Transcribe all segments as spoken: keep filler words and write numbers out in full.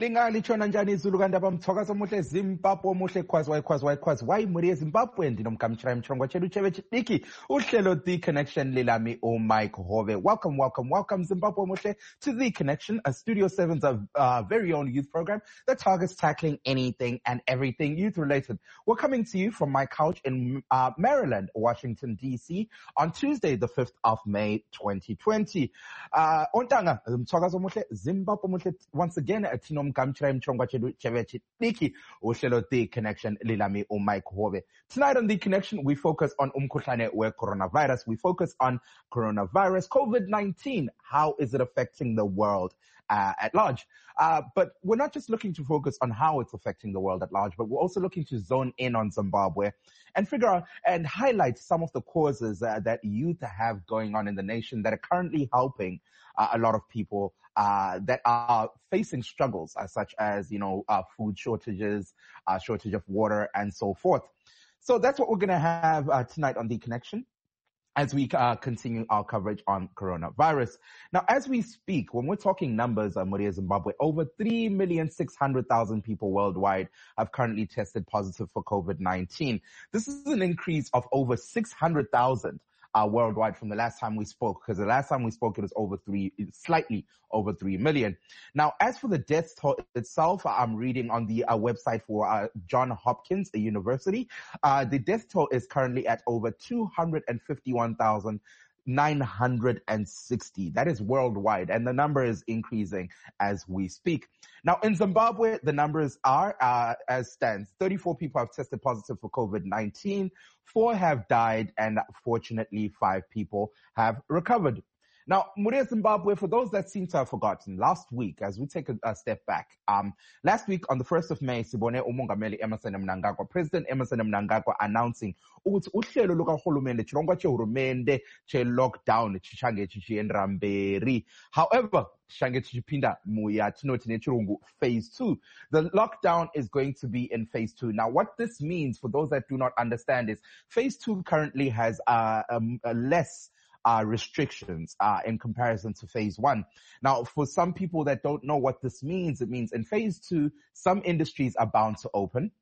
Lingali chona njani izulu kanti abamthokaza omuhle Zimbabwe omuhle khwazi wayikhwazi wayikhwazi wayimuri yeZimbabwe ndinomkamchira emchongwa chedu chebe chidiki uhlelo The Connection lilami uMike Hove. Welcome, welcome, welcome Zimbabwe omuhle to The Connection, a Studio seven's uh, very own youth program that targets tackling anything and everything youth related. We're coming to you from my couch in uh, Maryland, Washington D C on Tuesday the fifth of May twenty twenty. Uh ontanga mthokaza omuhle Zimbabwe omuhle once again atinom Kamchira emchongwa chedu chebe chidiki uhlelo The Connection lilami uMike Hove. Tonight on The Connection we focus on umkhuhlane we coronavirus. We focus on coronavirus, COVID nineteen. How is it affecting the world uh, at large? Uh, but we're not just looking to focus on how it's affecting the world at large, but we're also looking to zone in on Zimbabwe and figure out and highlight some of the causes uh, that youth have going on in the nation that are currently helping uh, a lot of people uh, that are facing struggles uh, such as, you know, uh, food shortages, uh, shortage of water, and so forth. So that's what we're going to have uh, tonight on The Connection as we uh, continue our coverage on coronavirus. Now, as we speak, when we're talking numbers, uh, Maria Zimbabwe, over three million six hundred thousand people worldwide have currently tested positive for COVID nineteen. This is an increase of over six hundred thousand uh, worldwide from the last time we spoke, because the last time we spoke, it was over three, slightly over three million. Now, as for the death toll itself, I'm reading on the uh, website for uh, Johns Hopkins University. Uh, the death toll is currently at over two hundred fifty-one thousand nine hundred sixty. That is worldwide, and the number is increasing as we speak. Now, in Zimbabwe, the numbers are, uh, as stands, thirty-four people have tested positive for COVID nineteen, four have died, and fortunately, five people have recovered. Now, Muria Zimbabwe, for those that seem to have forgotten, last week, as we take a, a step back, um, last week on the first of May, Sibone uMongameli Emmerson Mnangagwa, President Emmerson Mnangagwa announcing ukuthi uhlelo lukahulumende chirongwa chehulumende che lockdown chichange chichiendera mberi. However, chichange chichipinda muya tinoti nechirungu phase two. The lockdown is going to be in phase two. Now, what this means for those that do not understand is phase two currently has uh, um, a less Uh, restrictions uh, in comparison to phase one. Now, for some people that don't know what this means, it means in phase two, some industries are bound to open.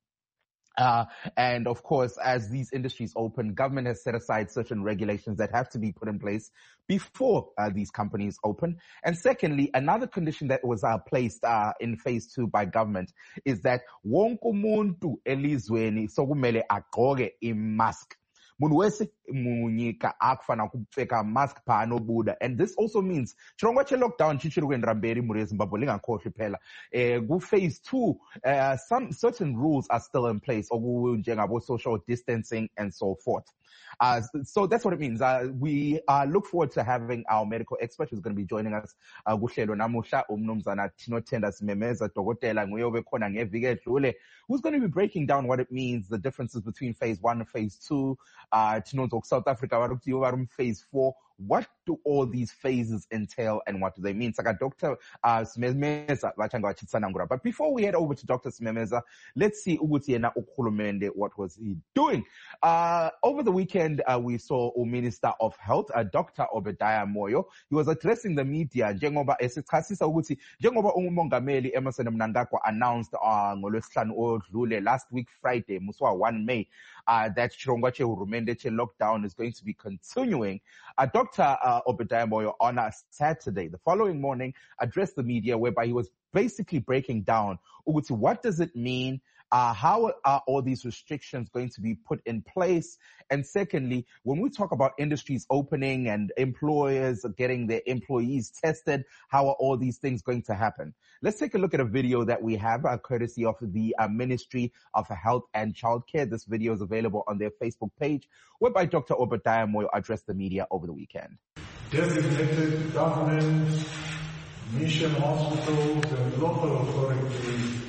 Uh, and of course, as these industries open, government has set aside certain regulations that have to be put in place before uh, these companies open. And secondly, another condition that was uh, placed uh, in phase two by government is that wonke umuntu elizweni sokumele agqoke imask. Munhu wese munyika akufana kupfeka mask paanobuda, and this also means chirongwa che-lockdown chichiri kuendera mberi muri yeZimbabwe lingakhohlwi phela. Eh, ku phase two, uh, some certain rules are still in place, okunjengabo social distancing and so forth. Uh, so that's what it means. Uh, we uh, look forward to having our medical expert who's going to be joining us. Uh, kuhlelo namuhla umnumzana Tinothenda Simemeza dokotela nguye obekhona ngeviki edlule, who's going to be breaking down what it means, the differences between phase one and phase two. Uh, Tinoto South Africa, phase four. What do all these phases entail and what do they mean? Saka Doctor uh, Simemeza vachanga vachitsanangura. But before we head over to Doctor Simemeza, let's see ukuthi yena ukhulumende, what was he doing? Uh, over the weekend, uh, we saw a Minister of Health, uh, Doctor Obadiah Moyo. He was addressing the media njengoba esichasisa ukuthi njengoba uMongameli Emmerson Mnangagwa announced uh, ngolwesihlanu odlule last week Friday, muswa one May, uh, that chirongwa chehulumende che lockdown is going to be continuing. Uh, Doctor Uh, Obadiah Moyo on a Saturday, the following morning, addressed the media whereby he was basically breaking down what does it mean, uh, how are all these restrictions going to be put in place, and secondly, when we talk about industries opening and employers getting their employees tested, how are all these things going to happen? Let's take a look at a video that we have, uh, courtesy of the uh, Ministry of Health and Childcare. This video is available on their Facebook page, whereby Doctor Obadiah Moyo addressed the media over the weekend. Designated government, mission hospitals and local authorities,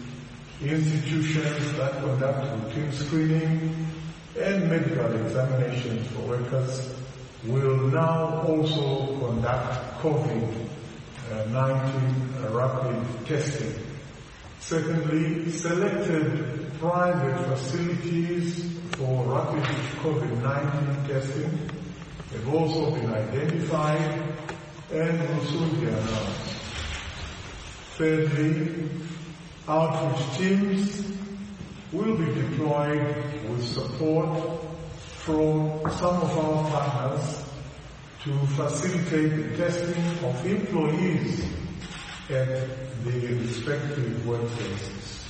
institutions that conduct routine screening and medical examinations for workers will now also conduct COVID nineteen rapid testing. Secondly, selected private facilities for rapid COVID nineteen testing have also been identified and will soon be announced. Thirdly, Outreach teams will be deployed with support from some of our partners to facilitate the testing of employees at the respective workplaces.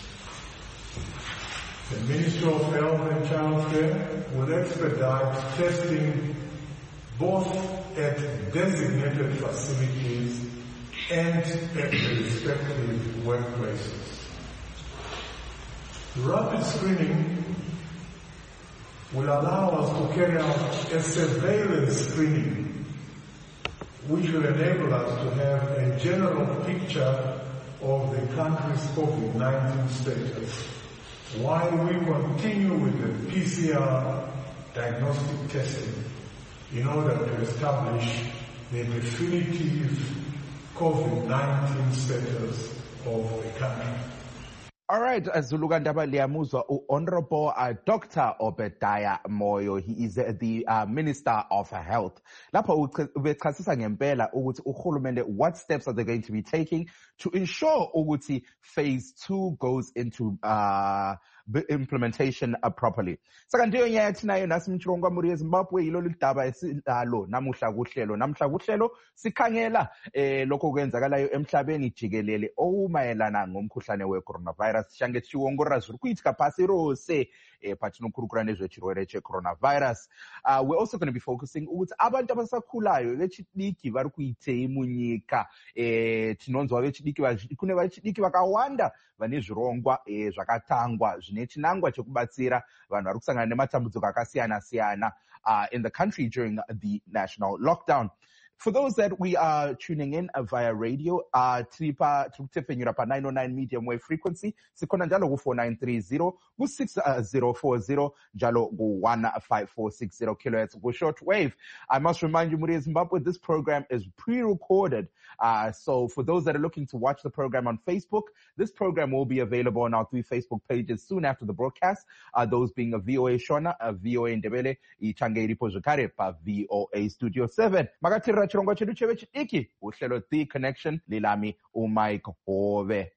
The Ministry of Health and Childcare will expedite testing both at designated facilities and at the respective workplaces. Rapid screening will allow us to carry out a surveillance screening, which will enable us to have a general picture of the country's COVID nineteen status, while we continue with the P C R diagnostic testing in order to establish the definitive COVID nineteen status of the country. All right, Zulukandaba Liamuzwa, Honorable uh, Doctor Obadiah Moyo, he is uh, the uh, Minister of Health. Lapho ubechasisa ngempela ukuthi uhulumende, what steps are they going to be taking to ensure ukuthi phase two goes into uh, implementation uh, properly. Saka ndiyo nyathi nayo nasimchirongwa muri eZimbabwe yilo lidaba esilalo namuhla kuhlelo namhla kuhlelo sikhangela eh lokho kwenzakalayo emhlabeni jikelele omayelana ngomkhuhlane weCoronavirus shange chiwongora zviri kuitika pasi rose eh patinokurukura nezvechirwere cheCoronavirus. Uh, we're also going to be focusing ukuthi abantu abasakhulayo vechidiki vari kuitei munyika eh tinonzwa vechidiki kune vechidiki vakawanda vane zvirongwa eh zvakatangwa zvine chinangwa chekubatsira vanhu vari kusangana nematambudziko akasiyana siyana uh, in the country during the national lockdown. For those that we are tuning in uh, via radio, uh, tripa tukutefenyura pa nine oh nine medium wave frequency, sikona njalo ku four nine three zero, ku six zero four zero, njalo ku one five four six zero kilohertz ku short wave. I must remind you, Muri Zimbabwe, this program is pre-recorded. Uh, so for those that are looking to watch the program on Facebook, this program will be available on our three Facebook pages soon after the broadcast. Uh, those being a V O A Shona, a V O A Ndebele, ichange iripo zvikare pa V O A Studio seven. Magatira chirongwa chedu chevechidiki, uhlelo The Connection, lilami uMike Hove.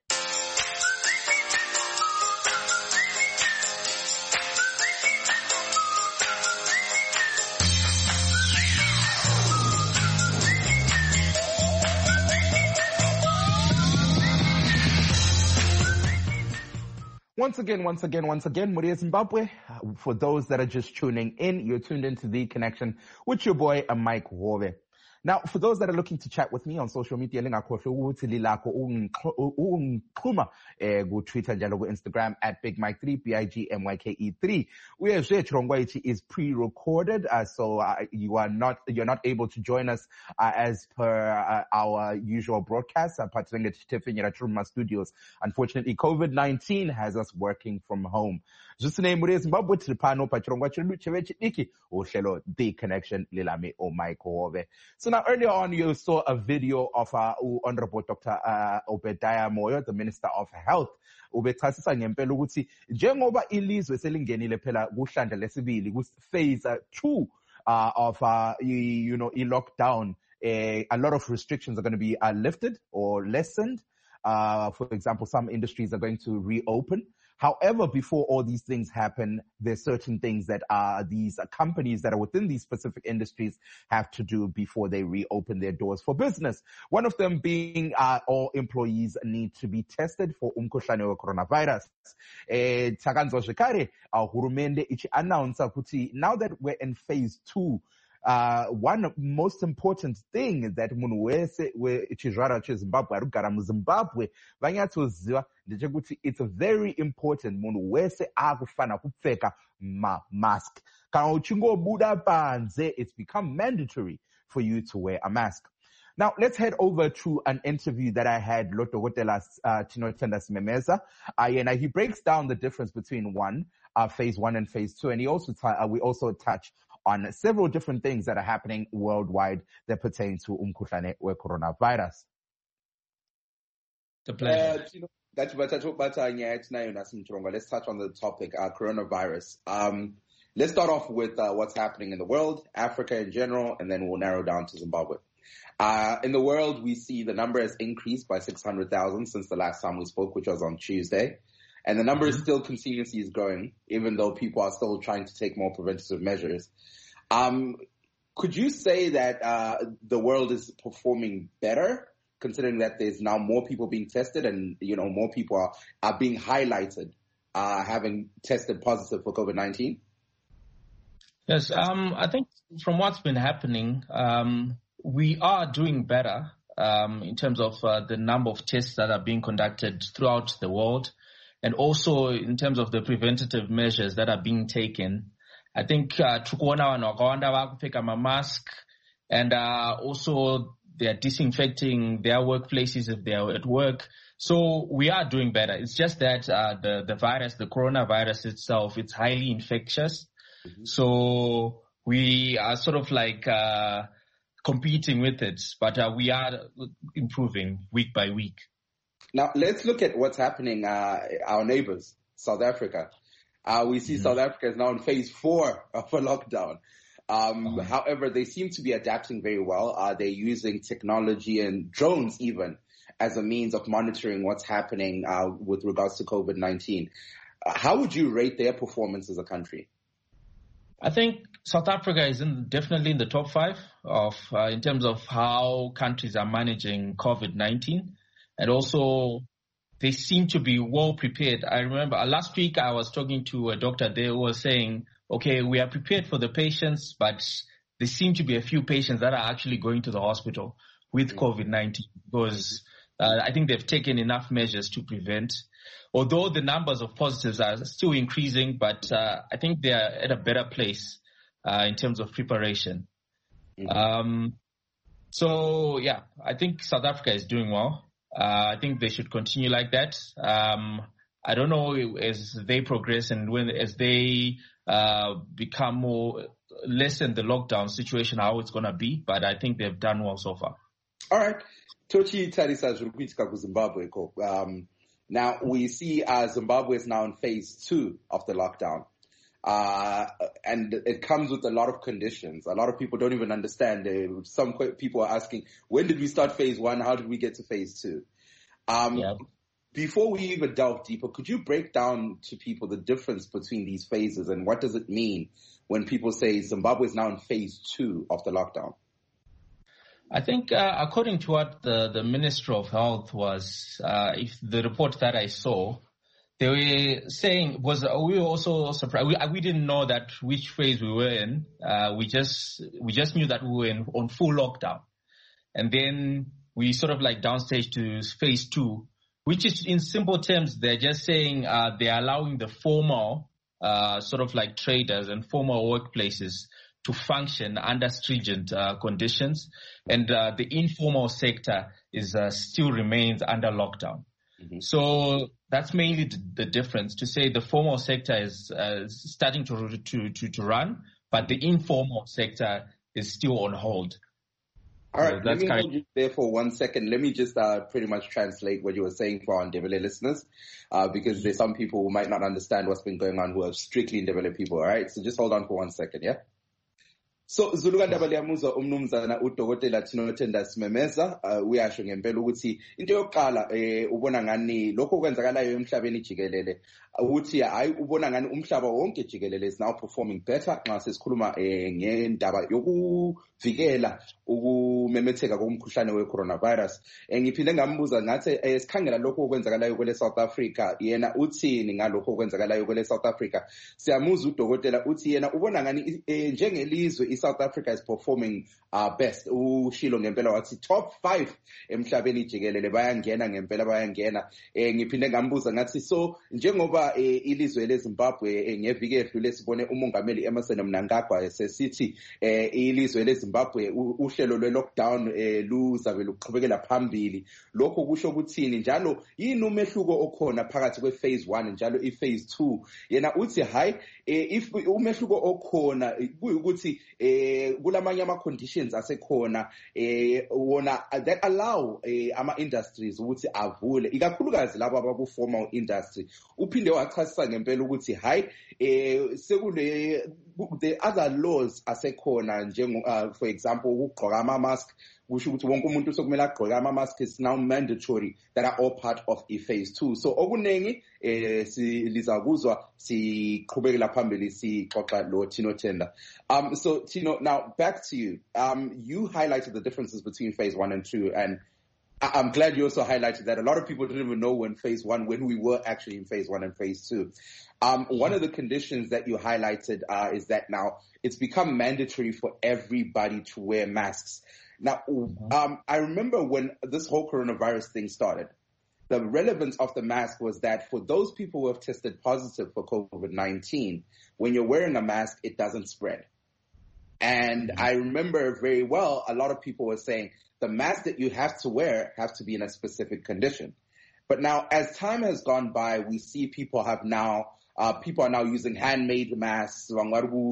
Once again, once again, once again, Muri Zimbabwe. Uh, for those that are just tuning in, you're tuned into The Connection with your boy, uh, Mike Hove. Now, for those that are looking to chat with me on social media, lingakhohlwa ukuthi lilakho ungixhuma eh ku Twitter njalo ku Instagram at Big Mike three, B I G M Y K E three. Uyezwe chirongwa ichi is pre-recorded, uh, so uh, you are not you're not able to join us uh, as per uh, our usual broadcast. Uh, Chiruma Studios. Unfortunately, COVID nineteen has us working from home. Jusine Muri Zimbabwe tripano pa chirongwa chedu chevechidiki uhlelo The Connection lilami uMike Hove. So now earlier on you saw a video of uh, Honorable Doctor uh, Obadiah Moyo, the Minister of Health. Ubechasisa ngempela ukuthi njengoba ilizwe selingenile phela kuhlandla lesibili ku phase two uh, of uh, you know i lockdown, uh, a lot of restrictions are going to be uh, lifted or lessened. Uh, for example, some industries are going to reopen. However, before all these things happen, there's certain things that are these companies that are within these specific industries have to do before they reopen their doors for business. One of them being uh, all employees need to be tested for umkhuhlane we coronavirus. Eh, Tsakanzwa Zvikare, our hurumende ichi announce kuti now that we're in phase two, Uh, one most important thing is that munhu wese wechizvara cheZimbabwe ari kugara muZimbabwe vanyatsoziva ndechekuti it's very important munhu wese akufana kupfeka ma-mask. Kana uchingobuda panze, it's become mandatory for you to wear a mask. Now, let's head over to an interview that I had Lotokotela uh, Tinotenda Simemeza. Uh, and he breaks down the difference between one, uh, phase one and phase two. And he also t- uh, we also touch on several different things that are happening worldwide that pertain to umkhuhlane we coronavirus. The pleasure. Uh, let's touch on the topic, uh, coronavirus. Um, let's start off with uh, what's happening in the world, Africa in general, and then we'll narrow down to Zimbabwe. Uh, in the world, we see the number has increased by six hundred thousand since the last time we spoke, which was on Tuesday. And the number mm-hmm. is still continuously is growing, even though people are still trying to take more preventative measures. Um, could you say that uh, the world is performing better, considering that there's now more people being tested and, you know, more people are, are being highlighted, uh, having tested positive for COVID nineteen? Yes, um, I think from what's been happening, um, we are doing better um, in terms of uh, the number of tests that are being conducted throughout the world, and also in terms of the preventative measures that are being taken. I think tukuona vanhu vakawanda vakupfeka mask, and uh, also they are disinfecting their workplaces if they are at work. So we are doing better. It's just that uh, the, the virus, the coronavirus itself, it's highly infectious. Mm-hmm. So we are sort of like uh, competing with it, but uh, we are improving week by week. Now, let's look at what's happening, uh, our neighbors, South Africa. Uh, we see mm-hmm. South Africa is now in phase four of a lockdown. Um, mm-hmm. However, they seem to be adapting very well. Uh, they're using technology and drones even as a means of monitoring what's happening uh, with regards to COVID nineteen. Uh, how would you rate their performance as a country? I think South Africa is in, definitely in the top five of uh, in terms of how countries are managing COVID nineteen. And also, they seem to be well prepared. I remember uh, last week I was talking to a doctor. They were saying, okay, we are prepared for the patients, but there seem to be a few patients that are actually going to the hospital with COVID nineteen because uh, I think they've taken enough measures to prevent. Although the numbers of positives are still increasing, but uh, I think they are at a better place uh, in terms of preparation. Mm-hmm. Um, so, yeah, I think South Africa is doing well. Uh, I think they should continue like that. Um, I don't know as they progress and when as they uh, become more lessen the lockdown situation how it's going to be, but I think they've done well so far. All right. Tochi Tarisa Zurukwitika Zimbabwe. Um, now we see uh, Zimbabwe is now in phase two of the lockdown. Uh, and it comes with a lot of conditions. A lot of people don't even understand. Uh, some people are asking, when did we start phase one? How did we get to phase two? Um, yeah. Before we even delve deeper, could you break down to people the difference between these phases and what does it mean when people say Zimbabwe is now in phase two of the lockdown? I think uh, according to what the, the Minister of Health was, uh, if the report that I saw, they were saying was we were also surprised. We, we didn't know that which phase we were in. Uh, we just we just knew that we were in, on full lockdown, and then we sort of like downstage to phase two, which is in simple terms they're just saying uh, they're allowing the formal uh, sort of like traders and formal workplaces to function under stringent uh, conditions, and uh, the informal sector is uh, still remains under lockdown. Mm-hmm. So that's mainly the, the difference. To say the formal sector is uh, starting to, to to to run, but the informal sector is still on hold. All right, so let me hold you there for one second. Let me just uh, pretty much translate what you were saying for our Ndebele listeners, uh, because there's some people who might not understand what's been going on who are strictly Ndebele people. All right, so just hold on for one second, yeah. So Zulukandaba liyamuzwa umnumzana udokotela Thinothenda Simemeza uh, uyasho ngempela ukuthi into yokuqala eh ubona ngani lokho kwenzakalayo emhlabeni jikelele ukuthi hayi ubona ngani umhlaba wonke jikelele is now performing better nxa sesikhuluma eh ngendaba yokuvikela ukumemetheka komkhuhlane we-coronavirus. Ngiphinde ngambuza ngathi esikhangela lokho kwenzakalayo kwele South Africa yena uthini ngalokho kwenzakalayo kwele South Africa. Siyamuza udokotela uthi yena ubona ngani njengelizwe i-South Africa is performing uh, best. Ushilo ngempela wathi top five emhlabeni jikelele bayangena ngempela bayangena. Eh ngiphinde ngambuza ngathi so njengoba eh, ilizwe leZimbabwe eh, ngeviki edlule sibone umongameli Emmerson Mnangagwa sesithi eh, ilizwe leZimbabwe uhlelo lwe-lockdown eh, luzabe luqhubekela phambili. Lokho kusho ukuthini njalo yini umehluko okhona phakathi kwe-phase one njalo i-phase two? Yena uthi hayi eh, if umehluko okhona kuyukuthi eh, kulamanye ama-conditions asekhona eh, wona that allow eh, ama-industries ukuthi avule ikakhulukazi labo abaku-formal industry. Uphinde wachasisa ngempela ukuthi hayi eh, sekule the other laws asekhona njengo uh, for example ukugqoka ama-mask kusho ukuthi wonke umuntu sokumele agqoke ama-mask is now mandatory that are all part of i-phase two. So okuningi eh silizakuzwa siqhubekela phambili sixoxa lo Tino Tenda. Um so Tino, now back to you. Um you highlighted the differences between phase one and two, and I'm glad you also highlighted that a lot of people didn't even know when phase one, when we were actually in phase one and phase two. Um, one of the conditions that you highlighted uh, is that now it's become mandatory for everybody to wear masks. Now, um, I remember when this whole coronavirus thing started, the relevance of the mask was that for those people who have tested positive for COVID nineteen, when you're wearing a mask, it doesn't spread. And I remember very well, a lot of people were saying the mask that you have to wear has to be in a specific condition. But now, as time has gone by, we see people have now, uh, people are now using handmade masks, uh,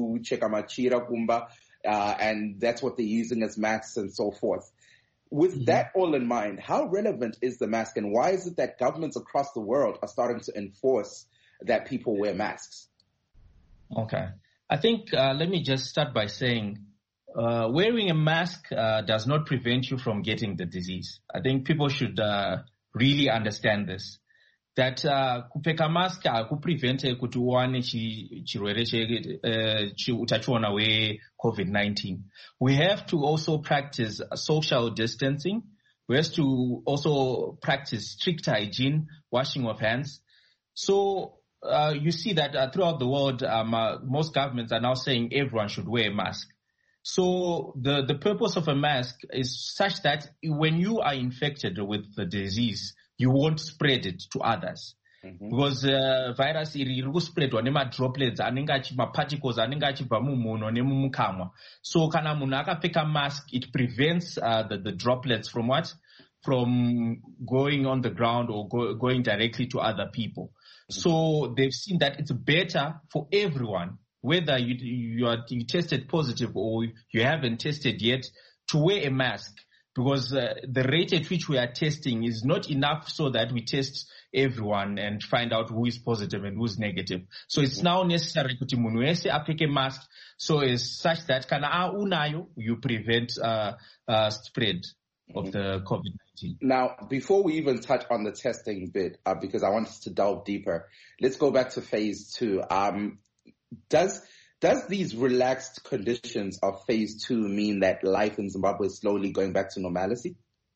and that's what they're using as masks and so forth. With mm-hmm. that all in mind, how relevant is the mask, and why is it that governments across the world are starting to enforce that people wear masks? Okay. I think, uh, let me just start by saying, uh, wearing a mask uh, does not prevent you from getting the disease. I think people should uh, really understand this. That uh, kupfeka mask akuprevente kuti uwane chirwere utachiona we COVID nineteen. We have to also practice social distancing. We have to also practice strict hygiene, washing of hands. So Uh, you see that uh, throughout the world, um, uh, most governments are now saying everyone should wear a mask. So the, the purpose of a mask is such that when you are infected with the disease, you won't spread it to others. Mm-hmm. Because uh, virus iri spreadwa nema droplets anenge achibva particles anenge achibva mumuno nemumukamwa. So kana munhu akapfeka mask, it prevents uh, the, the droplets from what? From going on the ground or go, going directly to other people. So they've seen that it's better for everyone, whether you you are you tested positive or you haven't tested yet, to wear a mask, because uh, the rate at which we are testing is not enough so that we test everyone and find out who is positive and who's negative. So it's now necessary kuti munhu wese apfeke mask, so as such that kana unayo you prevent uh, uh, spread of the COVID nineteen. Now, before we even touch on the testing bit, uh, because I want us to delve deeper, let's go back to phase two. Um, does does these relaxed conditions of phase two mean that life in Zimbabwe is slowly going back to normality?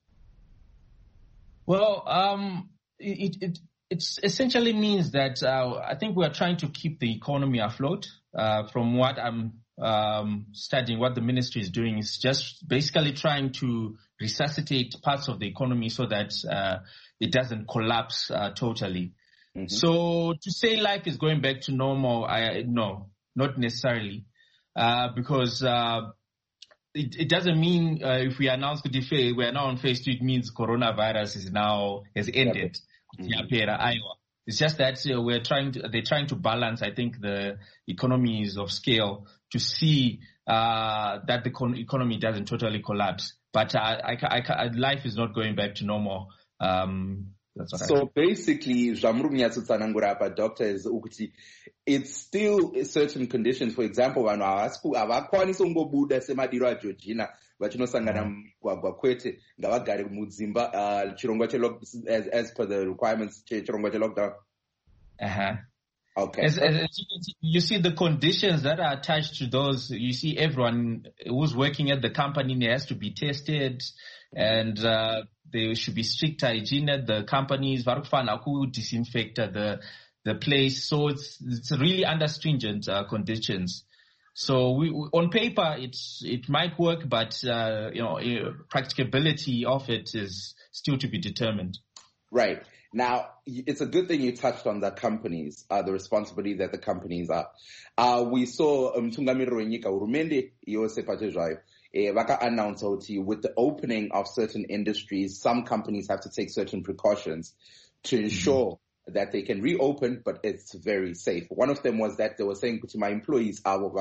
Well, um, it, it it essentially means that uh, I think we are trying to keep the economy afloat. Uh, from what I'm um, studying, what the ministry is doing is just basically trying to resuscitate parts of the economy so that uh, it doesn't collapse uh, totally. Mm-hmm. So to say life is going back to normal, I no, not necessarily, uh, because uh, it, it doesn't mean uh, if we announce the phase, we are now on phase two, it means coronavirus is now has ended. Mm-hmm. It's just that uh, we're trying to, they're trying to balance, I think, the economies of scale to see uh, that the con- economy doesn't totally collapse. But uh, I, I, I, life is not going back to normal. Um, that's what so I basically, doctor, is it's still certain conditions. For example, when vachinosangana mugwagwa kwete ngavagare mudzimba chirongwa chelockdown as as per the requirements chirongwa chelockdown. Uh-huh. Okay. As, as you see the conditions that are attached to those, you see everyone who's working at the company has to be tested, and uh, there should be strict hygiene at the companies. Varukufana who disinfect the the place, so it's it's really under stringent uh, conditions. So we, on paper, it's, it might work, but, uh, you know, practicability of it is still to be determined. Right. Now, it's a good thing you touched on the companies, uh, the responsibility that the companies are. Uh, we saw, Mtungamiro Wenyika, Urumende, Yose Patejai, Vaka announced with the opening of certain industries, some companies have to take certain precautions to ensure mm-hmm. that they can reopen, but it's very safe. One of them was that they were saying to my employees,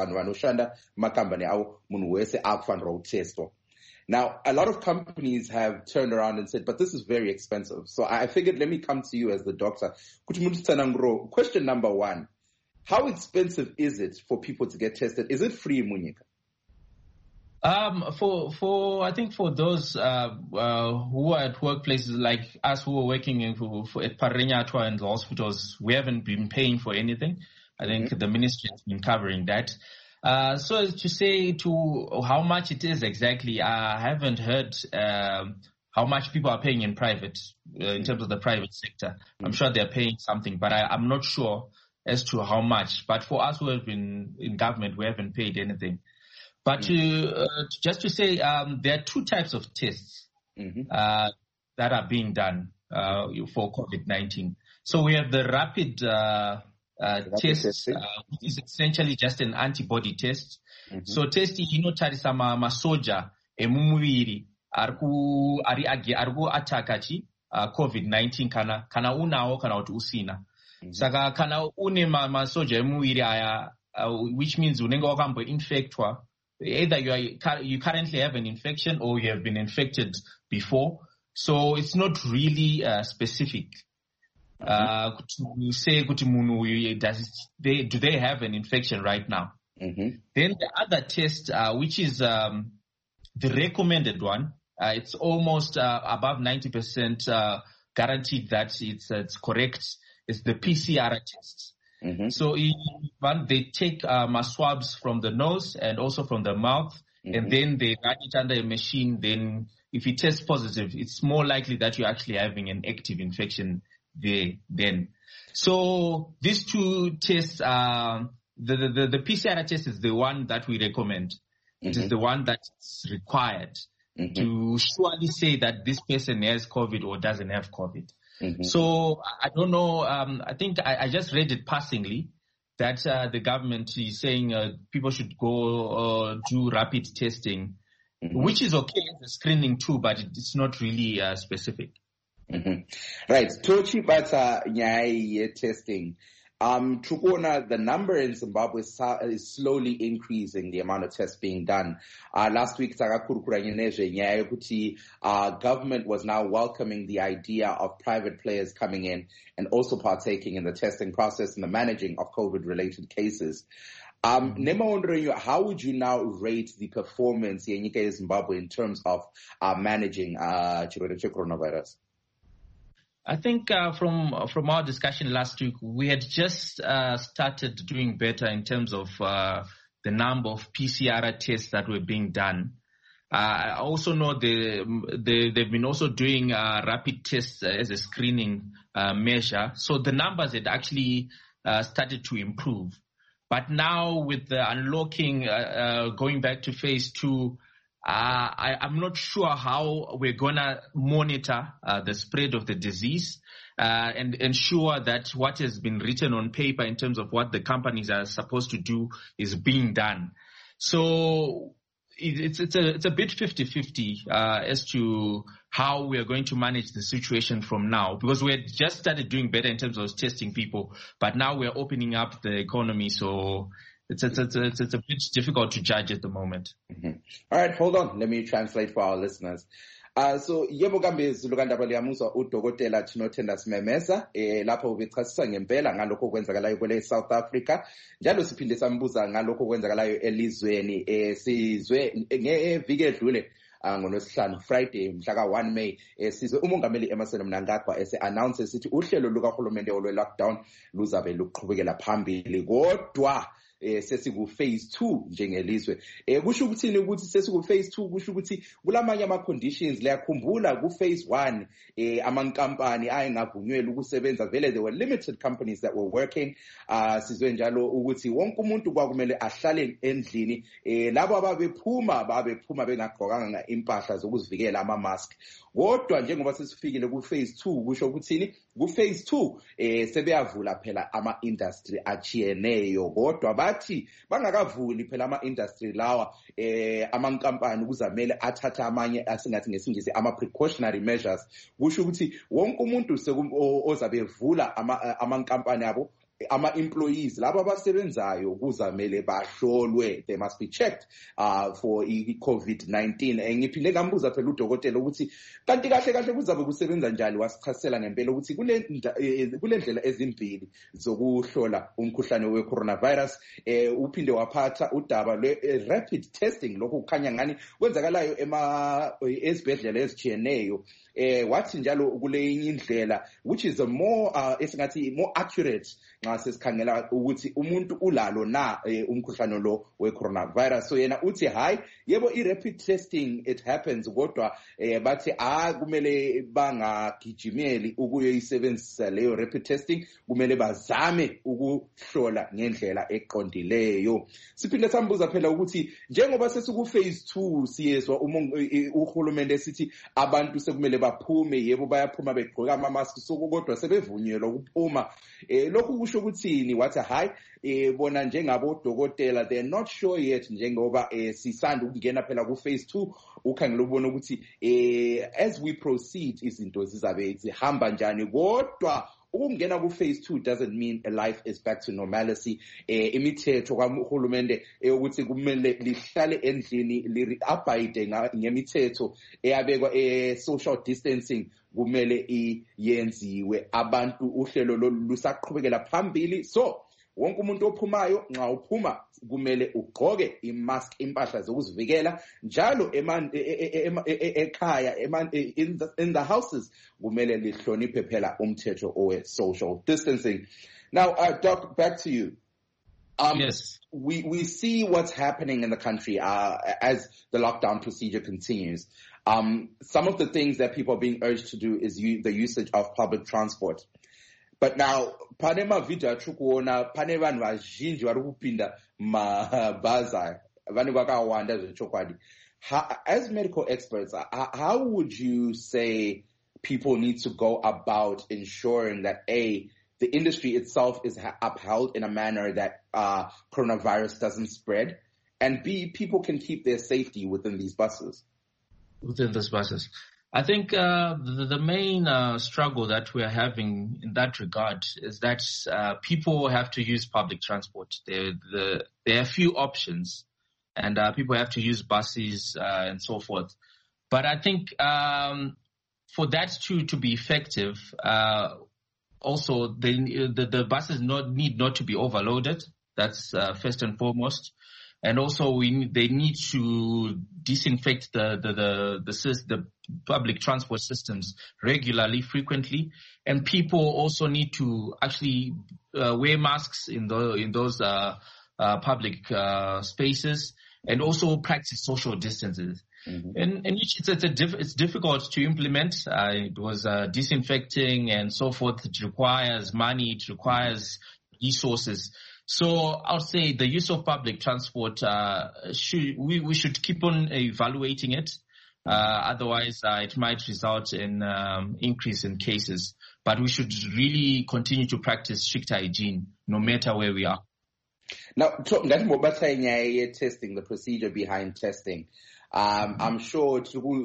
now, a lot of companies have turned around and said, but this is very expensive. So I figured, let me come to you as the doctor. Question number one, how expensive is it for people to get tested? Is it free, Munyika? Um, for, for, I think for those, uh, uh, who are at workplaces like us who are working in, for, for, at Parinyatwa and the hospitals, we haven't been paying for anything. I think mm-hmm. the ministry has been covering that. Uh, so as to say to how much it is exactly, I haven't heard, um, how much people are paying in private, uh, in terms of the private sector. Mm-hmm. I'm sure they're paying something, but I, I'm not sure as to how much. But for us who have been in government, we haven't paid anything. But to, uh, just to say, um, there are two types of tests mm-hmm. uh, that are being done uh, for COVID nineteen. So we have the rapid, uh, uh, test, uh, which is essentially just an antibody test. Mm-hmm. So test inotarisa ma masoja emumuviri ariku ari agi ariku atakachi uh, COVID nineteen kana kana unawo kana kuti usina. Mm-hmm. Saka kana une ma masoja emumuviri aya, uh, which means unenge wakambo infectwa. Either you are, you currently have an infection or you have been infected before. So it's not really uh, specific. Mm-hmm. Uh, to say, does they, do they have an infection right now? Mm-hmm. Then the other test, uh, which is um, the recommended one, uh, it's almost uh, above ninety percent uh, guaranteed that it's, uh, it's correct. It's the P C R test. Mm-hmm. So one, they take um, swabs from the nose and also from the mouth, mm-hmm. and then they run it under a machine. Then if it tests positive, it's more likely that you're actually having an active infection there then. So these two tests, uh, the, the, the P C R test is the one that we recommend. Mm-hmm. It is the one that's required mm-hmm. to surely say that this person has COVID or doesn't have COVID. Mm-hmm. So I don't know. Um, I think I, I just read it passingly that uh, the government is saying uh, people should go uh, do rapid testing, mm-hmm. which is okay as a screening too, but it's not really uh, specific. Mm-hmm. Right. Tochi bata nyai testing. Um, Trukona, the number in Zimbabwe is slowly increasing, the amount of tests being done. Uh, last week, uh, government was now welcoming the idea of private players coming in and also partaking in the testing process and the managing of COVID-related cases. Um, Nema wondering you, how would you now rate the performance in Zimbabwe in terms of uh, managing uh, coronavirus? I think uh, from from our discussion last week, we had just uh, started doing better in terms of uh, the number of P C R tests that were being done. Uh, I also know they, they, they've been also doing uh, rapid tests as a screening uh, measure. So the numbers had actually uh, started to improve. But now with the unlocking, uh, uh, going back to phase two, Uh, I, I'm not sure how we're going to monitor uh, the spread of the disease uh, and ensure that what has been written on paper in terms of what the companies are supposed to do is being done. So it, it's, it's, a, it's a bit fifty-fifty uh, as to how we are going to manage the situation from now, because we had just started doing better in terms of testing people, but now we're opening up the economy. So It's, it's, it's, it's, it's a bit difficult to judge at the moment. Mm-hmm. All right, hold on. Let me translate for our listeners. Uh, so, yebo kambe zilukandaba liyamusa udokotela Tinothenda Simemeza, eh, lapho ubichasisa ngempela ngalokho kwenzakalayo kwele South Africa. Njalo siphinde sambuza ngalokho kwenzakalayo elizweni, eh, sizwe ngeviki edlule. Uh, ngolwesihlanu Friday mhla ka one May eh, sizwe umongameli Emmerson Mnangagwa ese announce esithi uhlelo lukaHulumende olwe lockdown luzabe luqhubekela phambili kodwa eh sesiku phase two njengelizwe. Eh kusho ukuthini ukuthi sesiku phase two? Kusho ukuthi kulamanye ama conditions liyakhumbula ku phase one eh amankampani ayengavunyelwa ukusebenza, vele there were limited companies that were working. Uh sizwe njalo ukuthi wonke umuntu kwakumele ahlale endlini, eh labo ababephuma babephuma bengagqokanga impahla zokuzivikela ama mask. Kodwa njengoba sesifikile ku phase two kusho ukuthini ku phase two eh sebeyavula phela ama industry achiyeneyo, kodwa bathi bangakavuli phela ama industry lawa eh amankampani kuzamele athatha amanye asingathi ngesingisi ama precautionary measures. Kusho ukuthi wonke umuntu ozabe evula ama amankampani abo ama-employees laba abasebenzayo kuzamele bahlolwe, they must be checked uh, for i-COVID nineteen. Ngiphinde ngambuza phela udokotela ukuthi kanti kahle kahle kuzabe kusebenza njani, wasichasisela ngempela ukuthi kule kule ndlela ezimbili zokuhlola umkhuhlane we-coronavirus. Eh, uphinde waphatha udaba lwe-rapid testing, lokhu kukhanya ngani kwenzakalayo ema ezibhedlela ezijiyeneyo. Eh, wathi njalo kule indlela which is a more uh, esingathi more accurate nxa sesikhangela ukuthi umuntu ulalo na eh, umkhuhlane lo we-coronavirus. So yena uthi hayi yebo i-rapid testing it happens, kodwa eh, bathi ah kumele bangagijimeli ukuyoyisebenzisa leyo rapid testing, kumele bazame ukuhlola ngendlela eqondileyo. Siphinde sambuza phela ukuthi njengoba sesiku phase two siyezwa uhulumende esithi abantu sekumele baphume, yebo bayaphuma begqoka ama-mask, sokodwa sebevunyelwa ukuphuma. Eh, lokhu kusho ukuthini? Wathi hayi eh, bona njengabo dokotela they're not sure yet, njengoba eh, sisanda ukungena phela ku phase two, ukhangela ubona ukuthi eh, as we proceed izinto zizabe zihamba njani. Kodwa ukungena ku phase two doesn't mean a life is back to normalcy. Eh, imithetho kahulumende ukuthi kumele lihlale endlini li-abide ngemithetho eyabekwa eh, social distancing kumele iyenziwe. Abantu uhlelo lusaqhubekela phambili, so wonke umuntu ophumayo nxa uphuma kumele ugqoke imask, impahla zokuzivikela njalo ekhaya in the houses kumele lihloniphe phela umthetho owe social distancing. Now uh, Doc, back to you. Um, yes. We, we see what's happening in the country uh, as the lockdown procedure continues. Um, some of the things that people are being urged to do is u- the usage of public transport. But now, pane mavideo atikuona pane vanhu vazhinji vari kupinda mabhazi, vanhu vakawanda zvechokwadi. As medical experts, how would you say people need to go about ensuring that A, the industry itself is upheld in a manner that uh, coronavirus doesn't spread, and B, people can keep their safety within these buses? Within these buses. I think uh, the, the main uh, struggle that we are having in that regard is that uh, people have to use public transport. There, the, there are few options, and uh, people have to use buses uh, and so forth. But I think um, for that to, to be effective, uh, also the, the, the buses not, need not to be overloaded. That's uh, first and foremost. And also, we they need to disinfect the the the the, the public transport systems regularly, frequently, and people also need to actually uh, wear masks in the in those uh, uh, public uh, spaces, and also practice social distances. Mm-hmm. And, and it's it's, a diff, it's difficult to implement. Uh, it was uh, disinfecting and so forth. It requires money. It requires resources. So I'll say the use of public transport, uh, should, we, we should keep on evaluating it. Uh, otherwise, uh, it might result in um, increase in cases. But we should really continue to practice strict hygiene, no matter where we are. Now, talking about testing, the procedure behind testing, um, I'm sure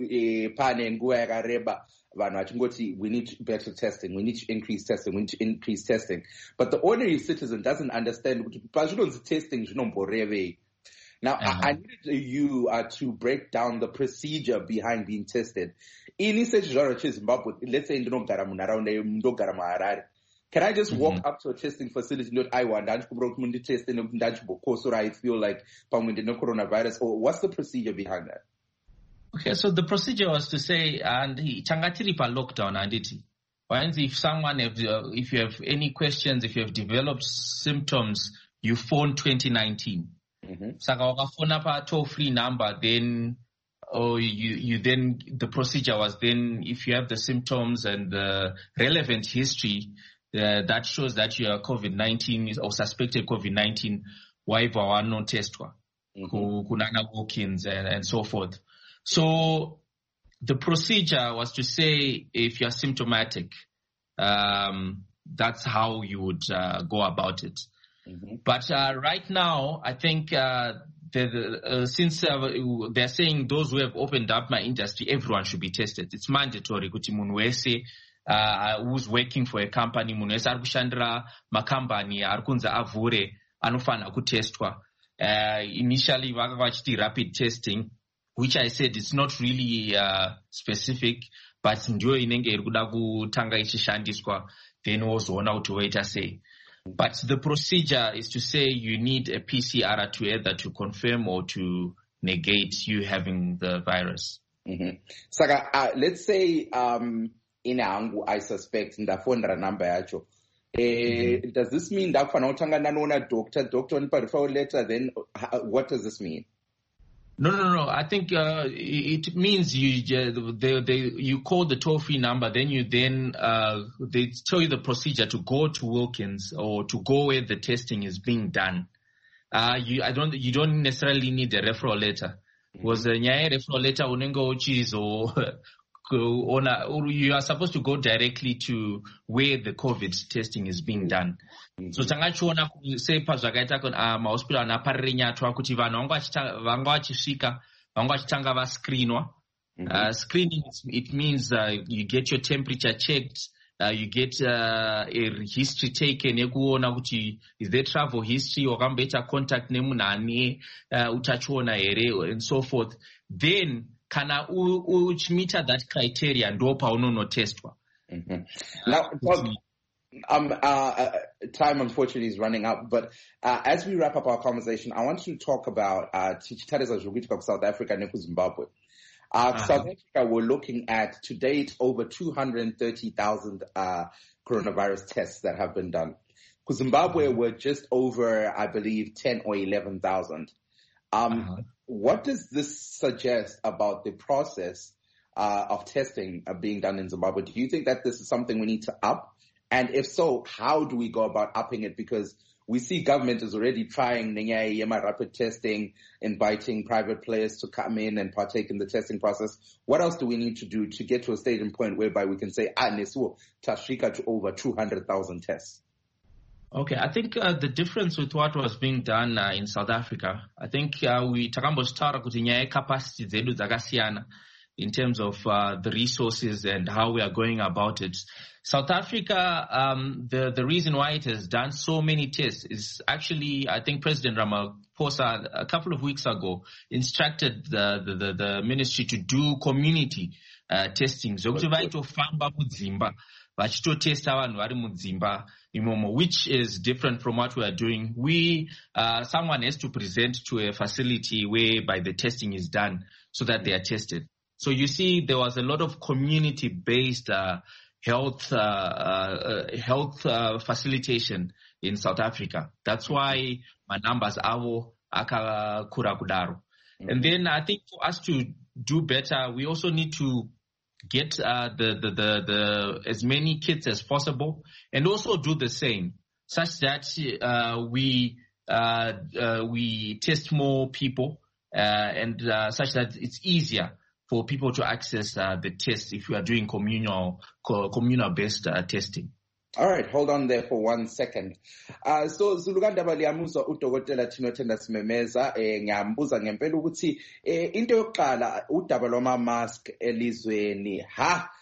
we need better testing, we need to increase testing, we need to increase testing. But the ordinary citizen doesn't understand testing. Now, uh-huh. I, I needed you uh, to break down the procedure behind being tested. Let's say can I just walk mm-hmm. up to a testing facility, not I want to testing so I feel like coronavirus, or what's the procedure behind that? Okay, so the procedure was to say, and changatiripa lockdown, and it. If someone, have, uh, if you have any questions, if you have developed symptoms, you phone twenty nineteen. Saka phone up a toll-free number, then, or you, you then, the procedure was then, if you have the symptoms and the relevant history, uh, that shows that you are COVID nineteen or suspected COVID nineteen, why are no test kunana walk-ins and, and so forth. So the procedure was to say if you're symptomatic, um, that's how you would uh, go about it. Mm-hmm. But uh, right now, I think uh, the, uh, since uh, they're saying those who have opened up my industry, everyone should be tested. It's mandatory. Kuti munwese uh, who's working for a company, munhu wese ari kushandira makambani ari kunzi avhure anofanira kutestwa. Uh, initially vanga vachiti rapid testing, which I said it's not really uh, specific, but ndiyo inenge iri kuda kutanga ichishandiswa, then wozoona kuti woita sei. But the procedure is to say you need a P C R to either to confirm or to negate you having the virus. Mm-hmm. Saka, uh, let's say um, in Angu, I suspect ndafonera number yacho. Eh, mm-hmm. Does this mean that for now tanga doctor, doctor on referral letter? Then uh, what does this mean? No, no, no. I think uh, it means you they, they, you call the toll-free number, then you then uh, they tell you the procedure to go to Wilkins or to go where the testing is being done. Uh, you I don't you don't necessarily need a referral letter. Was a referral letter unengo chizo you are supposed to go directly to where the COVID testing is being done. Mm-hmm. So tangachiona say pazvakaita uh, mahospital anaparire nyatwa kuti vanhu vanga vachisvika vanga vachitanga vascreenwa. Uh, screening, it means uh, you get your temperature checked, uh, you get uh, a history taken, yekuona kuti is there travel history, wakamboita contact nemunhu uh, utachiona here, and so forth. Then kana uchimita that criteria ndo paunonotestwa. Mm-hmm. Now, well, um, uh, uh, time unfortunately is running out, but uh, as we wrap up our conversation, I want to talk about uh, South Africa and Zimbabwe. Uh, uh-huh. South Africa, we're looking at to date over two hundred thirty thousand uh, coronavirus tests that have been done. For Zimbabwe, uh-huh. we're just over, I believe, ten or eleven thousand. Um, uh-huh. What does this suggest about the process uh, of testing uh, being done in Zimbabwe? Do you think that this is something we need to up? And if so, how do we go about upping it? Because we see government is already trying rapid testing, inviting private players to come in and partake in the testing process. What else do we need to do to get to a stage and point whereby we can say, ah, nesu tashika to over two hundred thousand tests? Okay, I think uh, the difference with what was being done uh, in South Africa, I think uh, we takambozvitaura kuti nyaya yecapacity dzedu dzakasiyana in terms of uh, the resources and how we are going about it. South Africa, um, the, the reason why it has done so many tests is actually, I think President Ramaphosa a couple of weeks ago instructed the, the, the, the ministry to do community uh, testing. Zokuti vaitofamba mudzimba vachitotesta vanhu vari mudzimba imomo, which is different from what we are doing. We, uh, someone has to present to a facility whereby the testing is done so that they are tested. So you see, there was a lot of community-based uh, health uh, uh, health uh, facilitation in South Africa. That's why my numbers are akakura kudaro. And then I think for us to do better, we also need to get uh, the, the the the as many kits as possible, and also do the same, such that uh, we uh, uh, we test more people, uh, and uh, such that it's easier for people to access uh, the test if we are doing communal co- communal-based uh, testing. All right, hold on there for one second. Uh, so Zulugandaba liyamuzwa udokotela Tinothenda Simemeza eh ngiyambuza ngempela ukuthi eh into yokuqala udaba lwama mask elizweni ha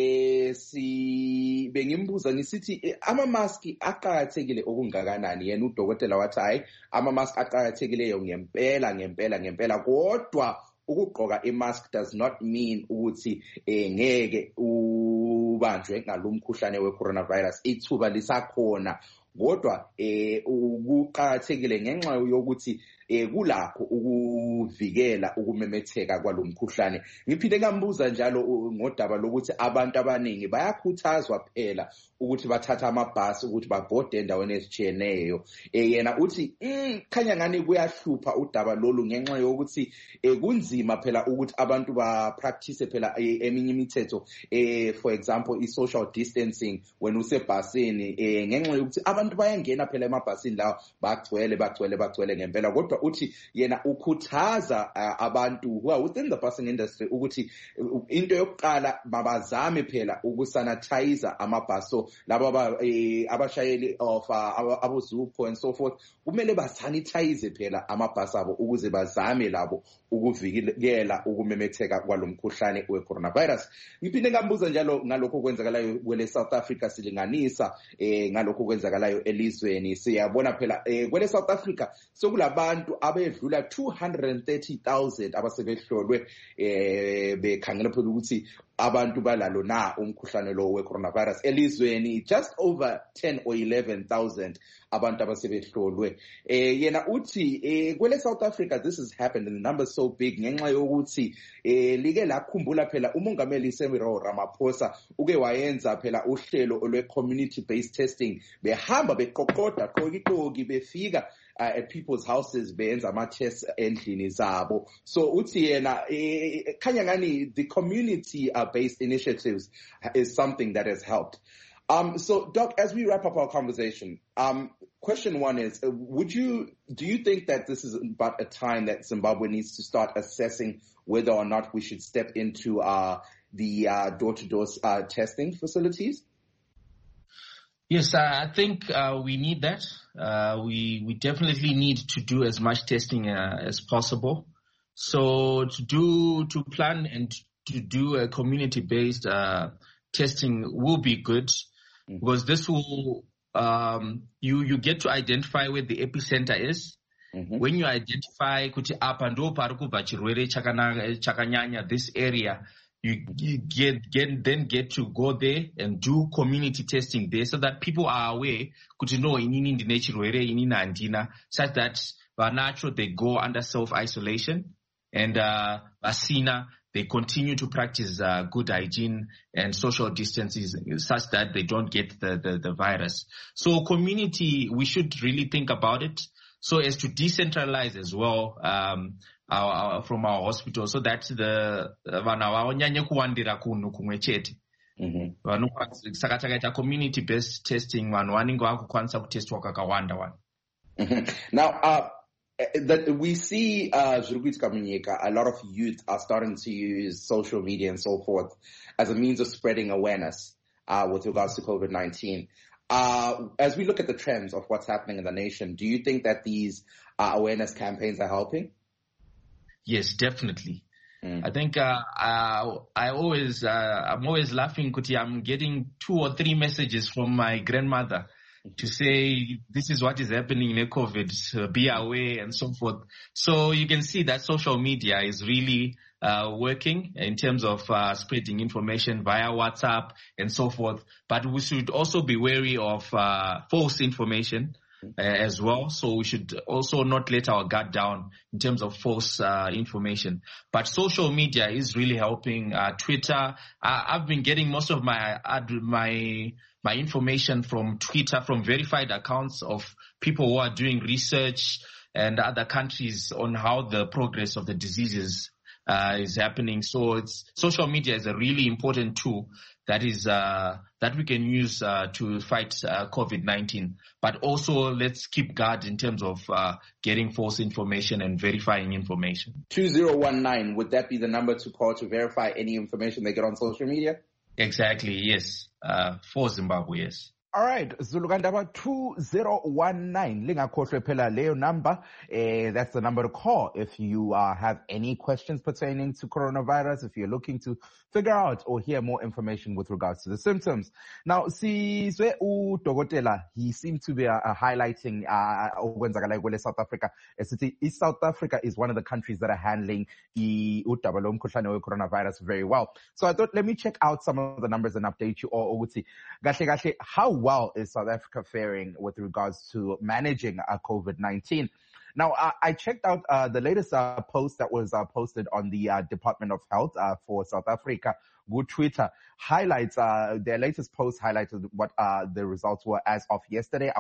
eh si bengimbuza ngisithi eh, ama mask aqhakathekile okungakanani. Yena udokotela wathi hayi ama mask aqhakathekileyo ngempela ngempela ngempela, kodwa ukugqoka imask does not mean ukuthi eh ngeke ubanjwe ngalomkhuhlane we-coronavirus. Ithuba lisakhona, kodwa eh ukuqhakathekile ngenxa yokuthi eh kulakho ukuvikela ukumemetheka kwalomkhuhlane. Ngiphinde ngambuza njalo ngodaba lokuthi abantu abaningi bayakhuthazwa phela ukuthi bathatha amabhasi ukuthi babhode endaweni ezitshiyeneyo. Eh yena uthi khanya ngani kuyahlupha udaba lolu ngenxa yokuthi eh kunzima phela ukuthi abantu ba practice phela eminye imithetho, eh for example i social distancing when usebhasini, eh ngenxa yokuthi abantu bayangena phela emabhasini lawo bagcwele bagcwele bagcwele ngempela, kodwa kodwa uthi yena ukhuthaza uh, abantu who are within the busing industry ukuthi uh, into yokuqala mabazame phela ukusanitize amabhaso laba eh, abashayeli of uh, abozupho and so forth kumele basanitize phela amabhasi abo ukuze bazame labo ukuvikela ukumemetheka kwalomkhuhlane we-coronavirus. Ngiphinde ngambuza njalo ngalokho kwenzakalayo kwele South Africa silinganisa eh ngalokho kwenzakalayo elizweni siyabona phela eh kwele South Africa sokulabantu abedlula two hundred thirty thousand abasebehlolwe eh bekhangela phela ukuthi abantu balalo na umkhuhlane lo we-coronavirus elizweni, just over ten or eleven thousand abantu abasebehlolwe. Eh yena uthi eh kwele South Africa this has happened and the numbers so big ngenxa yokuthi eh like lakhumbula phela umongameli Cyril Ramaphosa uke wayenza phela uhlelo lwe community based testing, behamba beqoqoda qoqitoki befika Uh, at people's houses benza ama-tests endlini zabo. So uthi yena eh, khanya ngani the community uh, based initiatives is something that has helped. Um, so Doc, as we wrap up our conversation, um, question one is, uh, would you, do you think that this is about a time that Zimbabwe needs to start assessing whether or not we should step into uh, the uh, door-to-door uh, testing facilities? Yes, I think uh, we need that. Uh, we we definitely need to do as much testing uh, as possible. So to do to plan and to do a community-based uh, testing will be good, mm-hmm. because this will um, you you get to identify where the epicenter is. Mm-hmm. When you identify kuti apa ndo pari kubva chirwere chakanyanya this area. You, you get, get then get to go there and do community testing there so that people are aware kuti no inini ndine chirwere inini handina, such that vanacho they go under self-isolation and uh vasina they continue to practice uh, good hygiene and social distances such that they don't get the, the, the virus. So community, we should really think about it so as to decentralize as well um Our, our, from our hospital, so that the vana vaonyanye kuwandira kunhu kumwe chete. Saka takaita community based testing vanhu vanenge vakukwanisa kutestwa kakawanda vanhu. Now uh, that we see uh zviri kuitika munyika, a lot of youth are starting to use social media and so forth as a means of spreading awareness uh with regards to COVID nineteen. Uh, as we look at the trends of what's happening in the nation, do you think that these uh, awareness campaigns are helping? Yes, definitely. Mm. I think uh, uh, I always, uh, I'm always laughing kuti I'm getting two or three messages from my grandmother to say this is what is happening in COVID, uh, be aware and so forth. So you can see that social media is really uh, working in terms of uh, spreading information via WhatsApp and so forth. But we should also be wary of uh, false information. Uh, as well, so we should also not let our guard down in terms of false uh, information. But social media is really helping. Uh, Twitter, uh, I've been getting most of my uh, my my information from Twitter, from verified accounts of people who are doing research and other countries on how the progress of the diseases uh, is happening. So it's social media is a really important tool that is uh, that we can use uh, to fight uh, COVID nineteen. But also let's keep guard in terms of uh, getting false information and verifying information. two zero one nine, would that be the number to call to verify any information they get on social media? Exactly, yes. Uh, for Zimbabwe, yes. All right, Zulugandaba two zero one nine. Lingakhohlwe phela leyo number. Uh, that's the number to call if you uh, have any questions pertaining to coronavirus, if you're looking to figure out or hear more information with regards to the symptoms. Now, Sizwe uDokotela, he seemed to be uh, highlighting uh, South Africa. East South Africa is one of the countries that are handling the coronavirus very well. So I thought, let me check out some of the numbers and update you all. How well is South Africa faring with regards to managing uh, COVID nineteen? Now, uh, I checked out uh, the latest uh, post that was uh, posted on the uh, Department of Health uh, for South Africa. Good Twitter highlights, uh, their latest post highlighted what uh, the results were as of yesterday.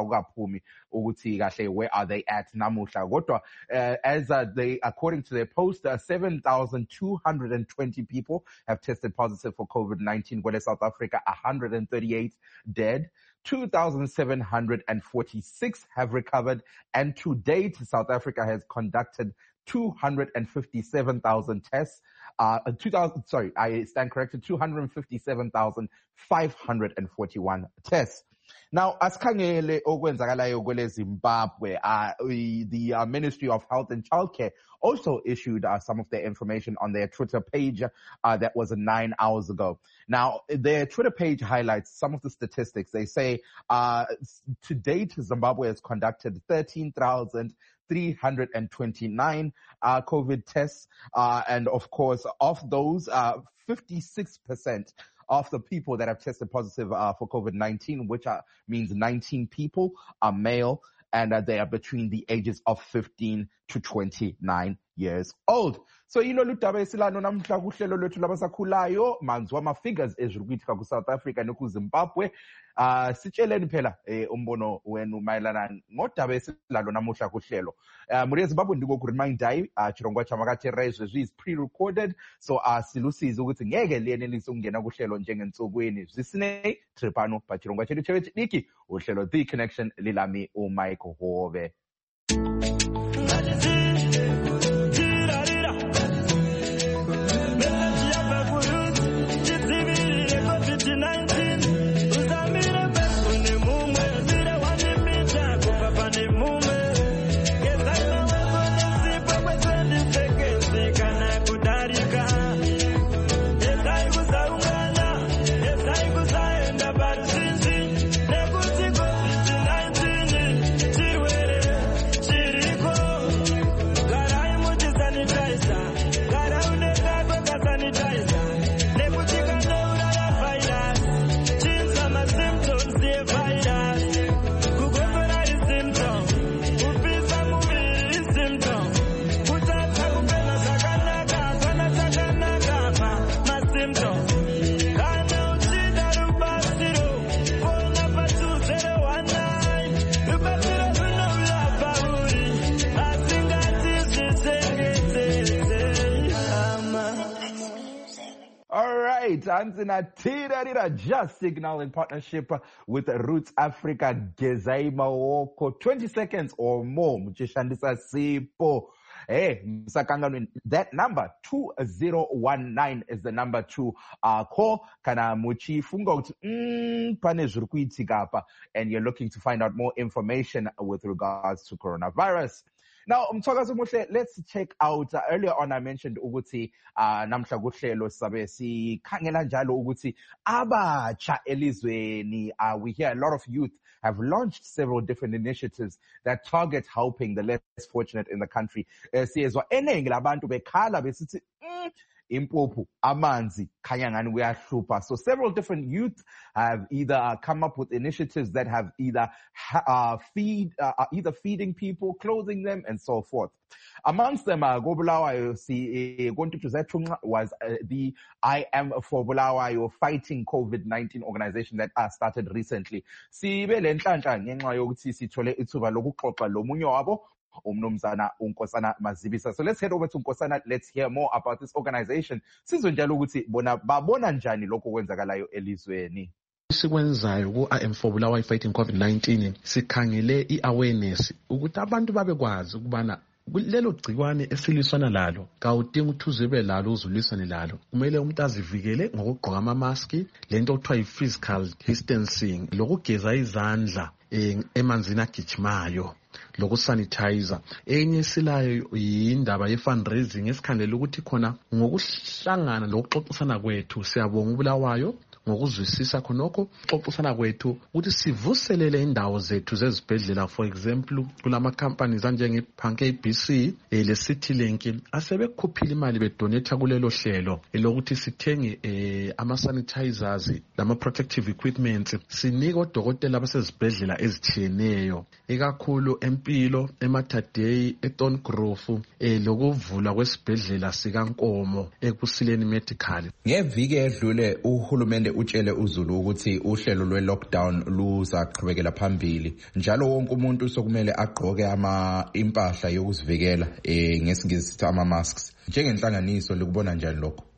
Where are they at namuhla? Uh, as uh, they, according to their post, uh, seven thousand two hundred twenty people have tested positive for COVID nineteen, where South Africa one hundred thirty-eight dead. two thousand seven hundred forty-six have recovered, and to date, South Africa has conducted two hundred fifty-seven thousand tests. Uh, two thousand, sorry, I stand corrected, two hundred fifty-seven thousand five hundred forty-one tests. Now, asikhangele okwenzakalayo kwele Zimbabwe, uh, the uh, Ministry of Health and Childcare also issued uh, some of their information on their Twitter page uh, that was nine hours ago. Now, their Twitter page highlights some of the statistics. They say uh, to date, Zimbabwe has conducted thirteen thousand three hundred twenty-nine uh, COVID tests, uh, and of course, of those, uh, fifty-six percent of the people that have tested positive uh, for COVID nineteen, which are, means nineteen people, are male, and uh, they are between the ages of fifteen to twenty-nine years old. So ilolu daba esilano namhla kuhlelo lwethu labasakhulayo manzi wama-figures ezikuyitika ku-South Africa noku-Zimbabwe. Uh, sitsheleni phela eh, umbono wenu mayelana ngodaba esilalo namuhla kuhlelo. Uh, muri eZimbabwe ndikokuremind uh, chirongwa chamakatera izvezvi is pre-recorded, so uh, silusizi ukuthi ngeke liyenelise ukungena kuhlelo njengensukwini. Zisine tripano pa chirongwa chedu chevechidiki uhlelo The Connection lilami uMike Hove. Tanzania Tirarira Just Signal in partnership with Roots Africa Gezaima Woko. twenty seconds or more. Mchishandisa Sipo. Hey, that number two zero one nine is the number to uh, call. Kana muchi fungo mm, and you're looking to find out more information with regards to coronavirus. Now, Mthokazi Muhle, let's check out, uh, earlier on I mentioned ukuthi uh, namhla kuhlelo sabe sikhangela njalo ukuthi abatsha elizweni, uh, we hear a lot of youth have launched several different initiatives that target helping the less fortunate in the country. Uh, siyezwa eningi labantu bekhala besithi mm, impuphu, amanzi, kanyangani uyahlupha. So several different youth have either come up with initiatives that have either uh, feed, uh, either feeding people, clothing them, and so forth. Amongst them, uh, Bulawayo was uh, the I Am for Bulawayo Fighting COVID nineteen organization that uh, started recently. Umnumzana uNkosana Mazibisa. So let's head over to Nkosana. Let's hear more about this organization. Sizonjalo ukuthi bona babona njani lokho kwenzakalayo elizweni. Sikwenzayo ku I Am for Bulawayo Fighting COVID nineteen sikhangele i-awareness ukuthi abantu babekwazi ukubana lelo gcikwane esiliswana lalo kawudinga ukuthi uzibe lalo uzuliswane lalo. Kumele umuntu azivikele ngokugqoka ama mask, lento okuthiwa i-physical distancing, lokugeza izandla emanzini agijimayo, lokusanitizer. Enye silayo yindaba ye-fundraising esikhandela ukuthi khona ngokuhlangana lokuxoxisana kwethu. Siyabonga uBulawayo ngokuzwisisa khonokho xoxisana kwethu ukuthi sivuselele indawo zethu zezibhedlela. For example, kulama companies anjenge Panke B C le City Link asebekhuphile imali bedonate kulelo hlelo elokuthi sithenge eh, ama sanitizers lama protective equipment sinika odokotela abasezibhedlela ezitshiyeneyo ikakhulu empilo, eMatadei, eTon Grove, eh, lokuvula kwesibhedlela sikaNkomo eKusileni Medical. Ngeviki edlule uhulumende utshele uZulu ukuthi uhlelo lwe-lockdown luzaqhubekela phambili. Njalo wonke umuntu sokumele agqoke ama impahla yokuzivikela, eh, ngesingisi ama masks. Njengenhlanganiso likubona njani lokho?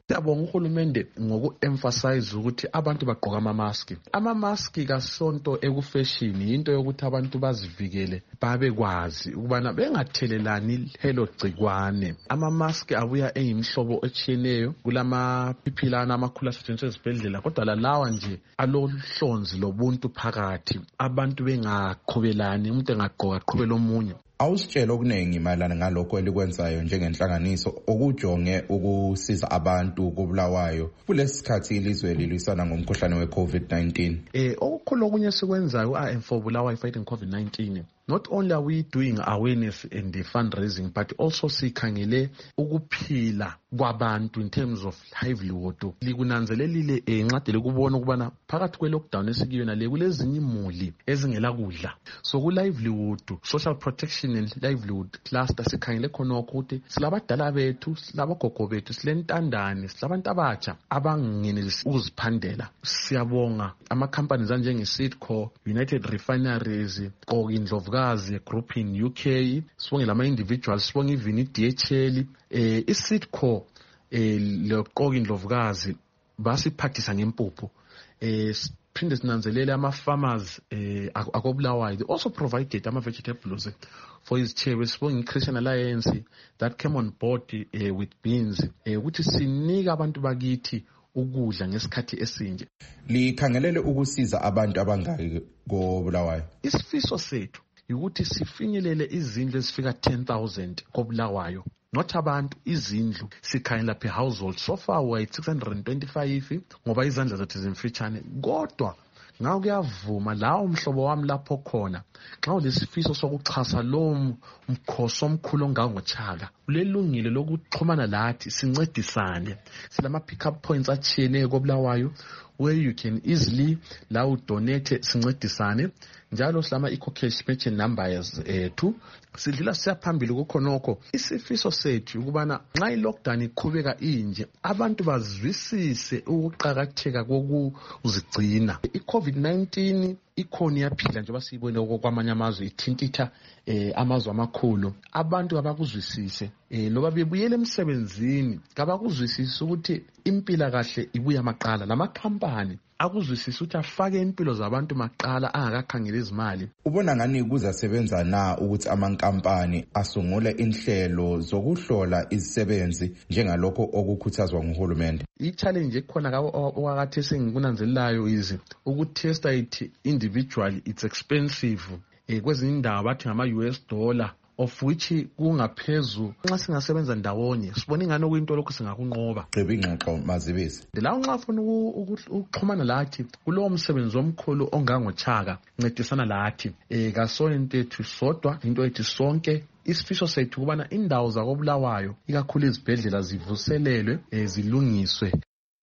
Siyabonga uhulumende ngoku-emphasize ukuthi abantu bagqoka ama-mask. Ama-mask kasonto ekufashion into yokuthi abantu bazivikele babekwazi ukubana bengathelelani lelo gcikwane. Ama-mask abuya eyimhlobo etshiyeneyo, kulama-phiphilana amakhulu asetshenziswa ezibhedlela, kodwa lalawa nje alohlonzi lobuntu phakathi, abantu bengaqhubelani, umuntu engagqoka aqhubele omunye. Awusitshela okuningi mayelana ngalokho elikwenzayo njengenhlanganiso okujonge ukusiza abantu kubulawayo kulesi sikhathi ilizwe lilwisana ngomkhuhlane we-COVID nineteen. Eh okukhulu okunye sikwenzayo I am for Bulawayo fighting COVID nineteen. Not only are we doing awareness and the fundraising, but also sikhangele ukuphila kwabantu in terms of livelihood. Likunanzelelile enqadele kubona ukubana phakathi kwe lockdown esikuyona le kulezinye imuli ezingela kudla. So ku livelihood, social protection and livelihood cluster sikhangele khona ukuthi silabadala bethu, silabogogo bethu, silentandane, silabantu abatsha abangenelisi ukuziphandela. Siyabonga ama companies anjenge Sidco, United Refineries, Gqokindlovukazi group in U K, sibonge lama individuals, sibonge even i-D H L, eh iSidco eh lo Gqokindlovukazi basiphathisa ngempuphu. Eh phinde sinanzelele ama farmers eh akobulawayo, they also provided ama vegetables for his chair. Sibonge Christian Alliance that came on board uh, with beans eh ukuthi sinika abantu bakithi ukudla ngesikhathi esinje. Likhangelele ukusiza abantu abangaki kobulawayo. Isifiso sethu ukuthi sifinyelele izindlu ezifika ten thousand kobulawayo. Not abantu, izindlu sikhangela per household. So far we're at six hundred twenty-five ngoba izandla zethu zimfitshane. Kodwa ngawo kuyavuma lawo umhlobo wami lapho khona xa ulesifiso sokuxhasa lo mkhosi omkhulu ongangochaka ulelungile lokuxhumana lathi sincedisane. Silama pick up points atshiyeneyo kobulawayo where you can easily la udonate sincedisane. Njalo silama eco-cash matching numbers ethu sidlula siyaphambili kukhonokho. Isifiso sethu ukubana nxa i-lockdown iqhubeka inje abantu bazwisise ukuqakatheka kokuzigcina. I-COVID nineteen ikhona iyaphila njengoba siyibone kwamanye amazwe ithintitha eh amazwe amakhulu. Abantu abakuzwisise eh loba bebuyele emsebenzini kabakuzwisise ukuthi impila kahle ibuya amaqala. Lama company akuzwisisa ukuthi afake impilo zabantu maqala angakakhangela izimali. Ubona ngani kuzasebenza na ukuthi amankampani asungule inhlelo zokuhlola izisebenzi njengalokho okukhuthazwa nguhulumende? I-challenge ekhona kakwakathe sengikunanzelelayo izi ukutesta it individually it's expensive. Eh kwezinye indawo bathi ngama U S dollar of which kungaphezulu. Nxa singasebenza ndawonye sibona ingane okuyinto lokho singakunqoba. Gqiba ingxoxo Mazibisi. La nxa ufuna ukuxhumana lathi kulowo msebenzi omkhulu ongangochaka ncedisana lathi. Eh kasona into ethu sodwa into ethu sonke. Isifiso sethu kubana indawo zakobulawayo ikakhulu izibhedlela zivuselelwe ezilungiswe.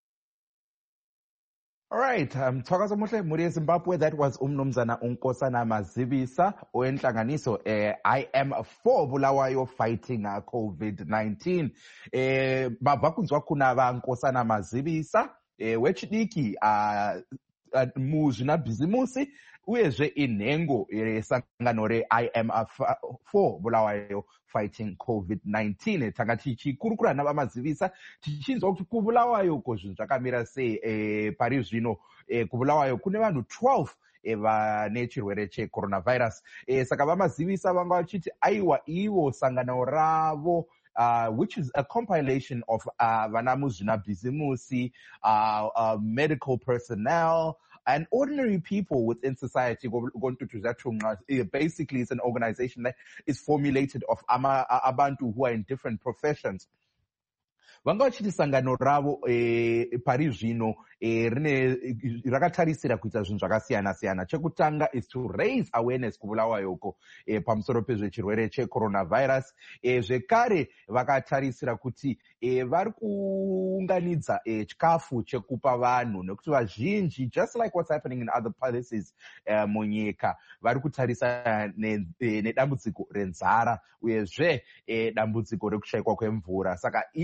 All right, um, Thokoza Muhle, Muri Zimbabwe. That was Umnumzana Unkosana Mazibisa, oenhlanganiso eh, I am for Bulawayo fighting uh, COVID nineteen. Eh, babakunzwa kuna ba Nkosana Mazibisa, eh, wechidiki uh, uh, muzvina bhizimusi uyezve inhengo resangano re I am for Bulawayo fighting COVID nineteen. Tanga tichikurukura navamazivisa tichinzwa kuti kubulawayo ko zvinhu zvakamira sei eh, pari zvino eh, kubulawayo kune vanhu twelve vane chirwere checoronavirus. Eh, saka vamazivisa vanga vachiti aiwa ivo sangano ravo Uh, which is a compilation of uh, vana muzvina bhizimusi, uh, uh, medical personnel, and ordinary people within society. Basically, it's an organization that is formulated of ama, abantu who are in different professions. Vanga vachiti sangano ravo eh, pari zvino eh, rine rakatarisira kuita zvinhu zvakasiyana siyana. Chekutanga is to raise awareness kubulawayoko eh, pamusoro pezvechirwere checoronavirus. Eh, zvekare vakatarisira kuti eh, vari kuunganidza eh, chikafu chekupa vanhu nekuti vazhinji, just like what's happening in other places eh, munyika, vari kutarisa nedambudziko renzara uyezve eh, dambudziko rekushayikwa kwemvura. Saka ivo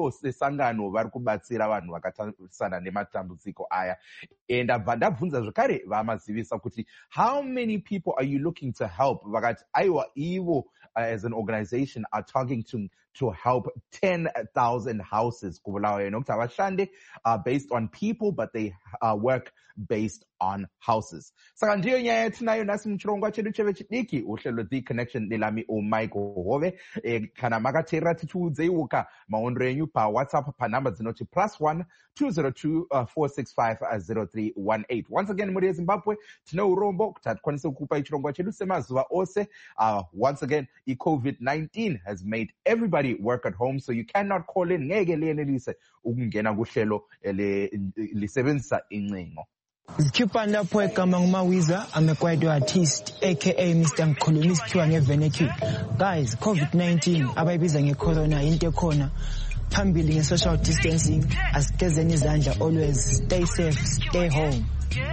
iro sesangano vari kubatsira vanhu vakatasana nematambudziko aya. And abva ndabvunza zvakare vamazivisa kuti how many people are you looking to help? Vakati aiwa ivo as an organization are targeting to to help ten thousand houses kubulawayo nokuti havashande uh, based on people but they uh, work based on houses. Saka ndiyo nyaya yatinayo nasi muchirongwa chedu chevechidiki uhlelo The Connection nelami uMike Hove. E, kana makateerera tichiudzeiuka maondero enyu paWhatsApp panhamba dzinoti plus one two zero two four six five zero three one eight. Once again muri yeZimbabwe tine urombo kuti hatikwanise kukupa chirongwa chedu semazuva ose. Uh, once again COVID nineteen has made everybody work at home, so you cannot call in ngeke liyenelise ukungena kuhlelo lisebenzisa incingo. Zikhipha lapho egama nguMawiza, I'm a kwaito artist aka Mister Mkhulumi sithiwa ngeVenecube. Guys, COVID nineteen abayibiza ngecorona into ekhona. Phambili nge-social distancing, asigezeni izandla always, stay safe, stay home.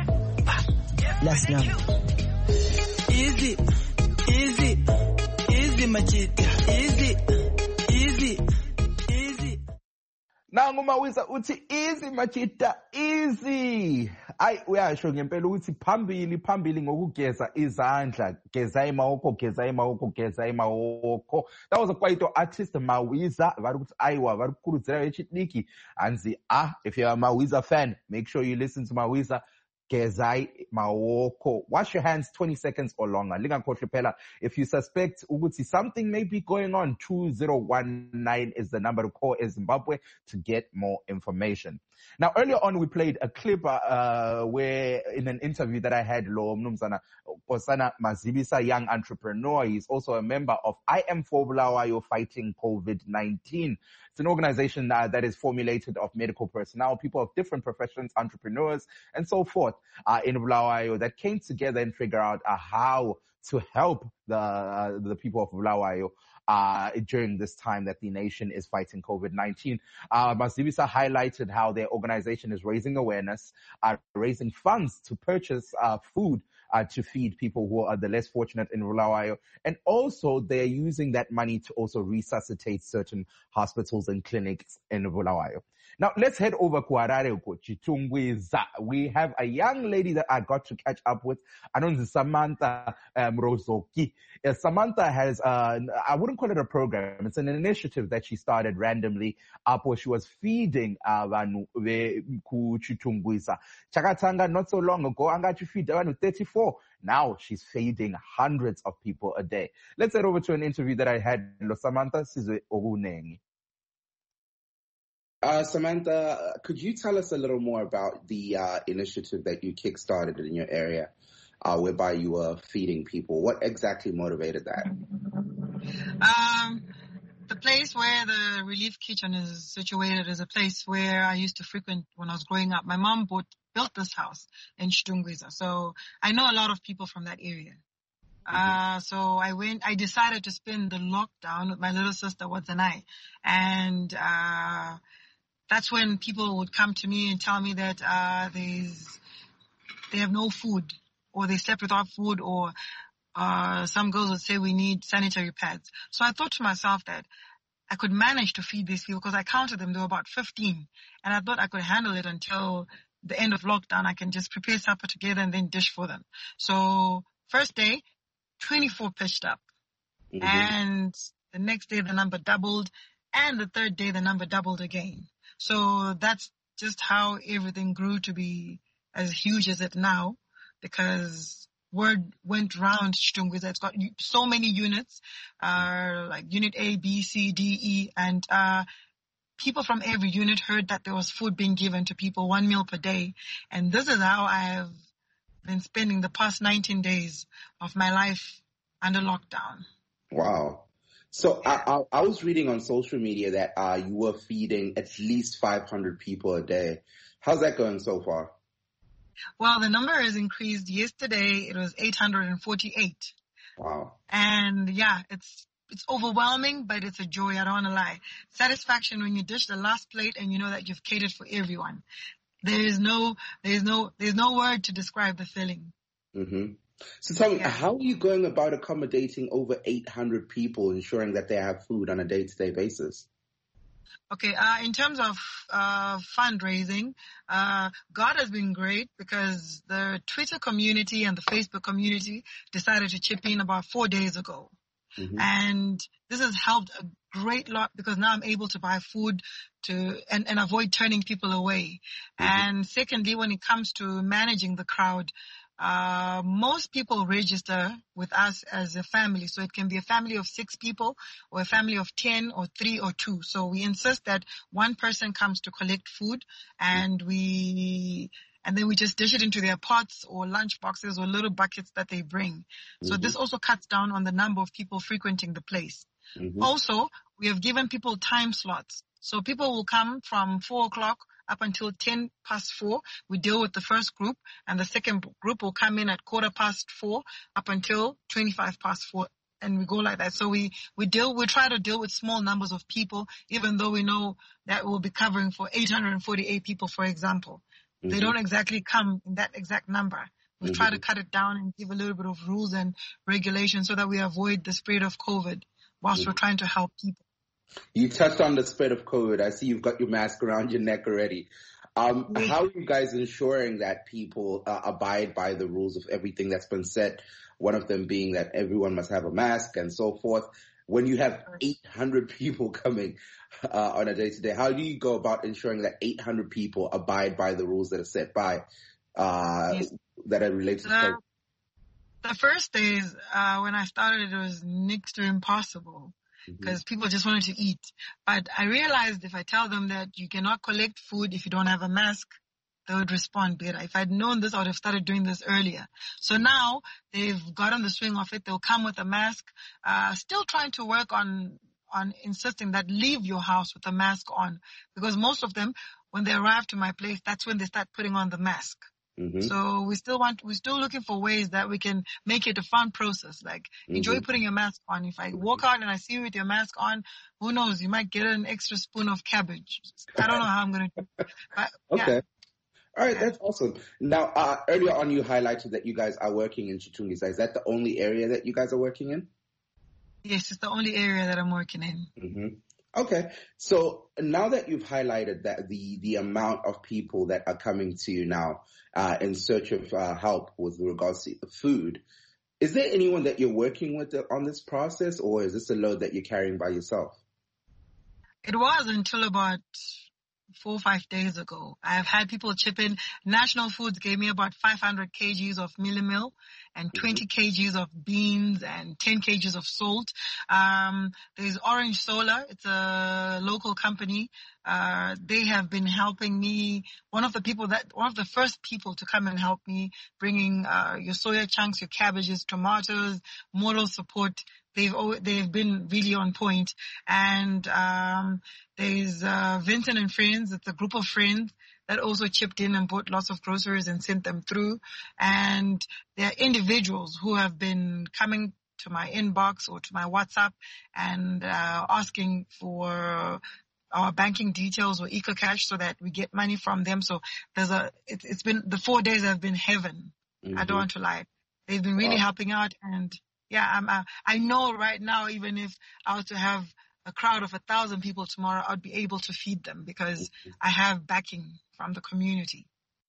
Last number. Easy, easy, easy machita, easy, easy, easy. Nangu Mawiza uthi easy machita, easy. Ay uyasho ngempela ukuthi phambili phambili ngokugeza izandla, geza imawoko, geza imawoko, geza imawoko. That was a kwaito artist Mawiza vari kuti aiwa vari kukurudzira vechidiki anzi ah if you're a Mawiza fan make sure you listen to Mawiza. Gezai mawoko. Wash your hands twenty seconds or longer. Lingakhohlwe phela. If you suspect ukuthi something may be going on, two zero one nine is the number to call in Zimbabwe to get more information. Now, earlier on, we played a clip uh, where in an interview that I had, Lo Mnumzana Kosana Mazibisa, young entrepreneur. He's also a member of I Am for Bulawayo Fighting COVID nineteen. It's an organization uh, that is formulated of medical personnel, people of different professions, entrepreneurs, and so forth uh, in Bulawayo that came together and figure out uh, how to help the uh, the people of Bulawayo Uh, during this time that the nation is fighting COVID nineteen. Uh, Mazibisa highlighted how their organization is raising awareness, uh, raising funds to purchase uh, food uh, to feed people who are the less fortunate in Bulawayo. And also they're using that money to also resuscitate certain hospitals and clinics in Bulawayo. Now, let's head over to Harare, Chitungwiza. We have a young lady that I got to catch up with. Anonzi Samantha um, Rozoki. Uh, Samantha has, uh, I wouldn't call it a program. It's an initiative that she started randomly up where she was feeding abantu ku Chitungwiza. Chakatanga, not so long ago, anga to feed abantu thirty-four. Now she's feeding hundreds of people a day. Let's head over to an interview that I had with Samantha Sizwe Ogunengi. Uh, Samantha, could you tell us a little more about the uh, initiative that you kickstarted in your area, uh, whereby you were feeding people? What exactly motivated that? Um, the place where the relief kitchen is situated is a place where I used to frequent when I was growing up. My mom bought, built this house in Chitungwiza, so I know a lot of people from that area. Uh, so I went, I decided to spend the lockdown with my little sister, Watsanai, and, uh, that's when people would come to me and tell me that, uh, there's, they have no food, or they slept without food, or, uh, some girls would say we need sanitary pads. So I thought to myself that I could manage to feed these people because I counted them, there were about fifteen, and I thought I could handle it until the end of lockdown. I can just prepare supper together and then dish for them. So first day, twenty-four pitched up. Mm-hmm. And the next day the number doubled, and the third day the number doubled again. So that's just how everything grew to be as huge as it now, because word went round Chitungwiza. It's got so many units, uh, like unit A, B, C, D, E, and uh people from every unit heard that there was food being given to people, one meal per day. And this is how I have been spending the past nineteen days of my life under lockdown. Wow. So I, I, I was reading on social media that uh, you were feeding at least five hundred people a day. How's that going so far? Well, the number has increased. Yesterday it was eight hundred forty-eight. Wow. And yeah, it's it's overwhelming, but it's a joy. I don't want to lie. Satisfaction when you dish the last plate and you know that you've catered for everyone. There is no, there is no, there's no word to describe the feeling. Mm-hmm. So tell me, yeah. How are you going about accommodating over eight hundred people, ensuring that they have food on a day-to-day basis? Okay, uh, in terms of uh, fundraising, uh, God has been great because the Twitter community and the Facebook community decided to chip in about four days ago. Mm-hmm. And this has helped a great lot because now I'm able to buy food to and, and avoid turning people away. Mm-hmm. And secondly, when it comes to managing the crowd, Uh, most people register with us as a family. So it can be a family of six people or a family of ten or three or two. So we insist that one person comes to collect food and we, and then we just dish it into their pots or lunch boxes or little buckets that they bring. Mm-hmm. So this also cuts down on the number of people frequenting the place. Mm-hmm. Also, we have given people time slots. So people will come from four o'clock up until ten past four. We deal with the first group, and the second group will come in at quarter past four up until twenty-five past four, and we go like that. So we, we deal, we try to deal with small numbers of people, even though we know that we'll be covering for eight hundred forty-eight people, for example. Mm-hmm. They don't exactly come in that exact number. We mm-hmm. try to cut it down and give a little bit of rules and regulations so that we avoid the spread of COVID whilst mm-hmm. we're trying to help people. You touched on the spread of COVID. I see you've got your mask around your neck already. Um, how are you guys ensuring that people uh, abide by the rules of everything that's been said? One of them being that everyone must have a mask and so forth. When you have eight hundred people coming uh, on a day-to-day, how do you go about ensuring that eight hundred people abide by the rules that are set by uh, yes. that are related to COVID? The first days uh, when I started, it was next to impossible. Because people just wanted to eat. But I realized if I tell them that you cannot collect food if you don't have a mask, they would respond better. If I'd known this, I would have started doing this earlier. So now they've gotten the swing of it. They'll come with a mask, uh, still trying to work on, on insisting that leave your house with a mask on. Because most of them, when they arrive to my place, that's when they start putting on the mask. Mm-hmm. So we still want, we're still looking for ways that we can make it a fun process. Like mm-hmm. enjoy putting your mask on. If I walk out and I see you with your mask on, who knows? You might get an extra spoon of cabbage. I don't know how I'm going to do it. But, okay. Yeah. All right. That's awesome. Now, uh, earlier on you highlighted that you guys are working in Chitungwiza. Is that the only area that you guys are working in? Yes, it's the only area that I'm working in. Mm-hmm. Okay. So now that you've highlighted that the, the amount of people that are coming to you now uh, in search of uh, help with regards to food, is there anyone that you're working with on this process, or is this a load that you're carrying by yourself? It was until about four or five days ago. I've had people chip in. National Foods gave me about five hundred kilograms of millimil and twenty kilograms of beans and ten kilograms of salt. Um, there's Orange Solar. It's a local company. Uh, they have been helping me. One of the people that, one of the first people to come and help me bringing, uh, your soya chunks, your cabbages, tomatoes, moral support. They've, they've been really on point. And, um, there's, uh, Vincent and Friends. It's a group of friends that also chipped in and bought lots of groceries and sent them through. And there are individuals who have been coming to my inbox or to my WhatsApp and, uh, asking for our banking details or EcoCash so that we get money from them. So there's a, it, it's been, the four days have been heaven. Mm-hmm. I don't want to lie. They've been really wow. helping out. And yeah, I'm, uh, I know right now, even if I was to have a crowd of a thousand people tomorrow, I'd be able to feed them because mm-hmm. I have backing from the community.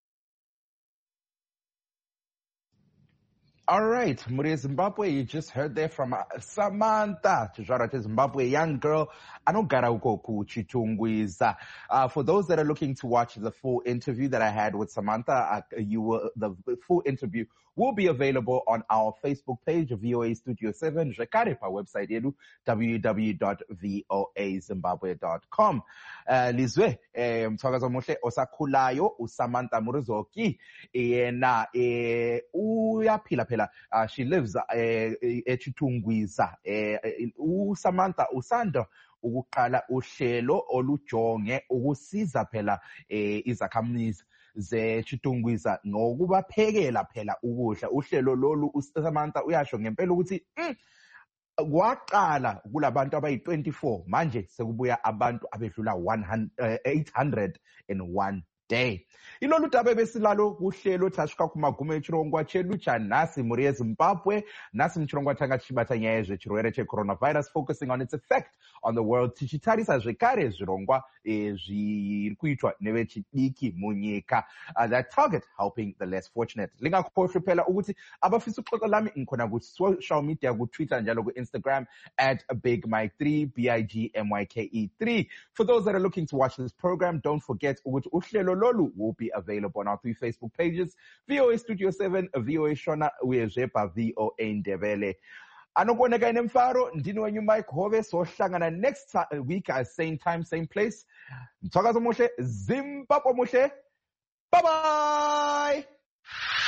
All right, Muri Zimbabwe, you just heard there from uh, Samantha, Tijara Zimbabwe, young girl. Anogara ukoku Chitungwiza. Uh, for those that are looking to watch the full interview that I had with Samantha, uh, you will, the full interview will be available on our Facebook page, V O A Studio seven, Jekarepa website, edu, w w w dot v o a zimbabwe dot com. Uh, Lizwe, eh, mthwakazi omuhle osakhulayo, uSamantha Murizoki, yena, eh, uyaphila phela, uh, she lives, eh, eChitungwiza, eh, uSamantha usanda ukuqala uhlelo olujonge ukusiza phela eh izakhamizi zeChitungwiza ngokubaphekela phela ukudla. Uhlelo lolu uSamantha uyasho ngempela ukuthi mm, kwaqala kulabantu abayi twenty-four, manje sekubuya abantu abedlula eight hundred and one day. Ilolu daba besilalo kuhlelo thashika kumagumo echirongwa chedu chanhasi mhuri yeZimbabwe. Nhasi muchirongwa tanga tichibata nyaya yezvechirwere checoronavirus, focusing on its effect on the world, tichitarisa zvekare zvirongwa zviri kuitwa nevechidiki munyika that target helping the less fortunate. Lingakhohlwe phela ukuthi abafisa uxoxa lami ngikhona ku-social media, ku-Twitter njalo ku-Instagram at Big Mike three, B I G M Y K E three. For those that are looking to watch this program, don't forget ukuthi uhlelo lolu will be available on our three Facebook pages, V O A Studio seven, V O A Shona, uyezvepa V O A Ndebele. Anokuoneka ine mfaro, ndini wenyu Mike Hove, sohlangana next week at same time, same place. Mthwakazo muhle, Zimbabwe muhle. Bye bye.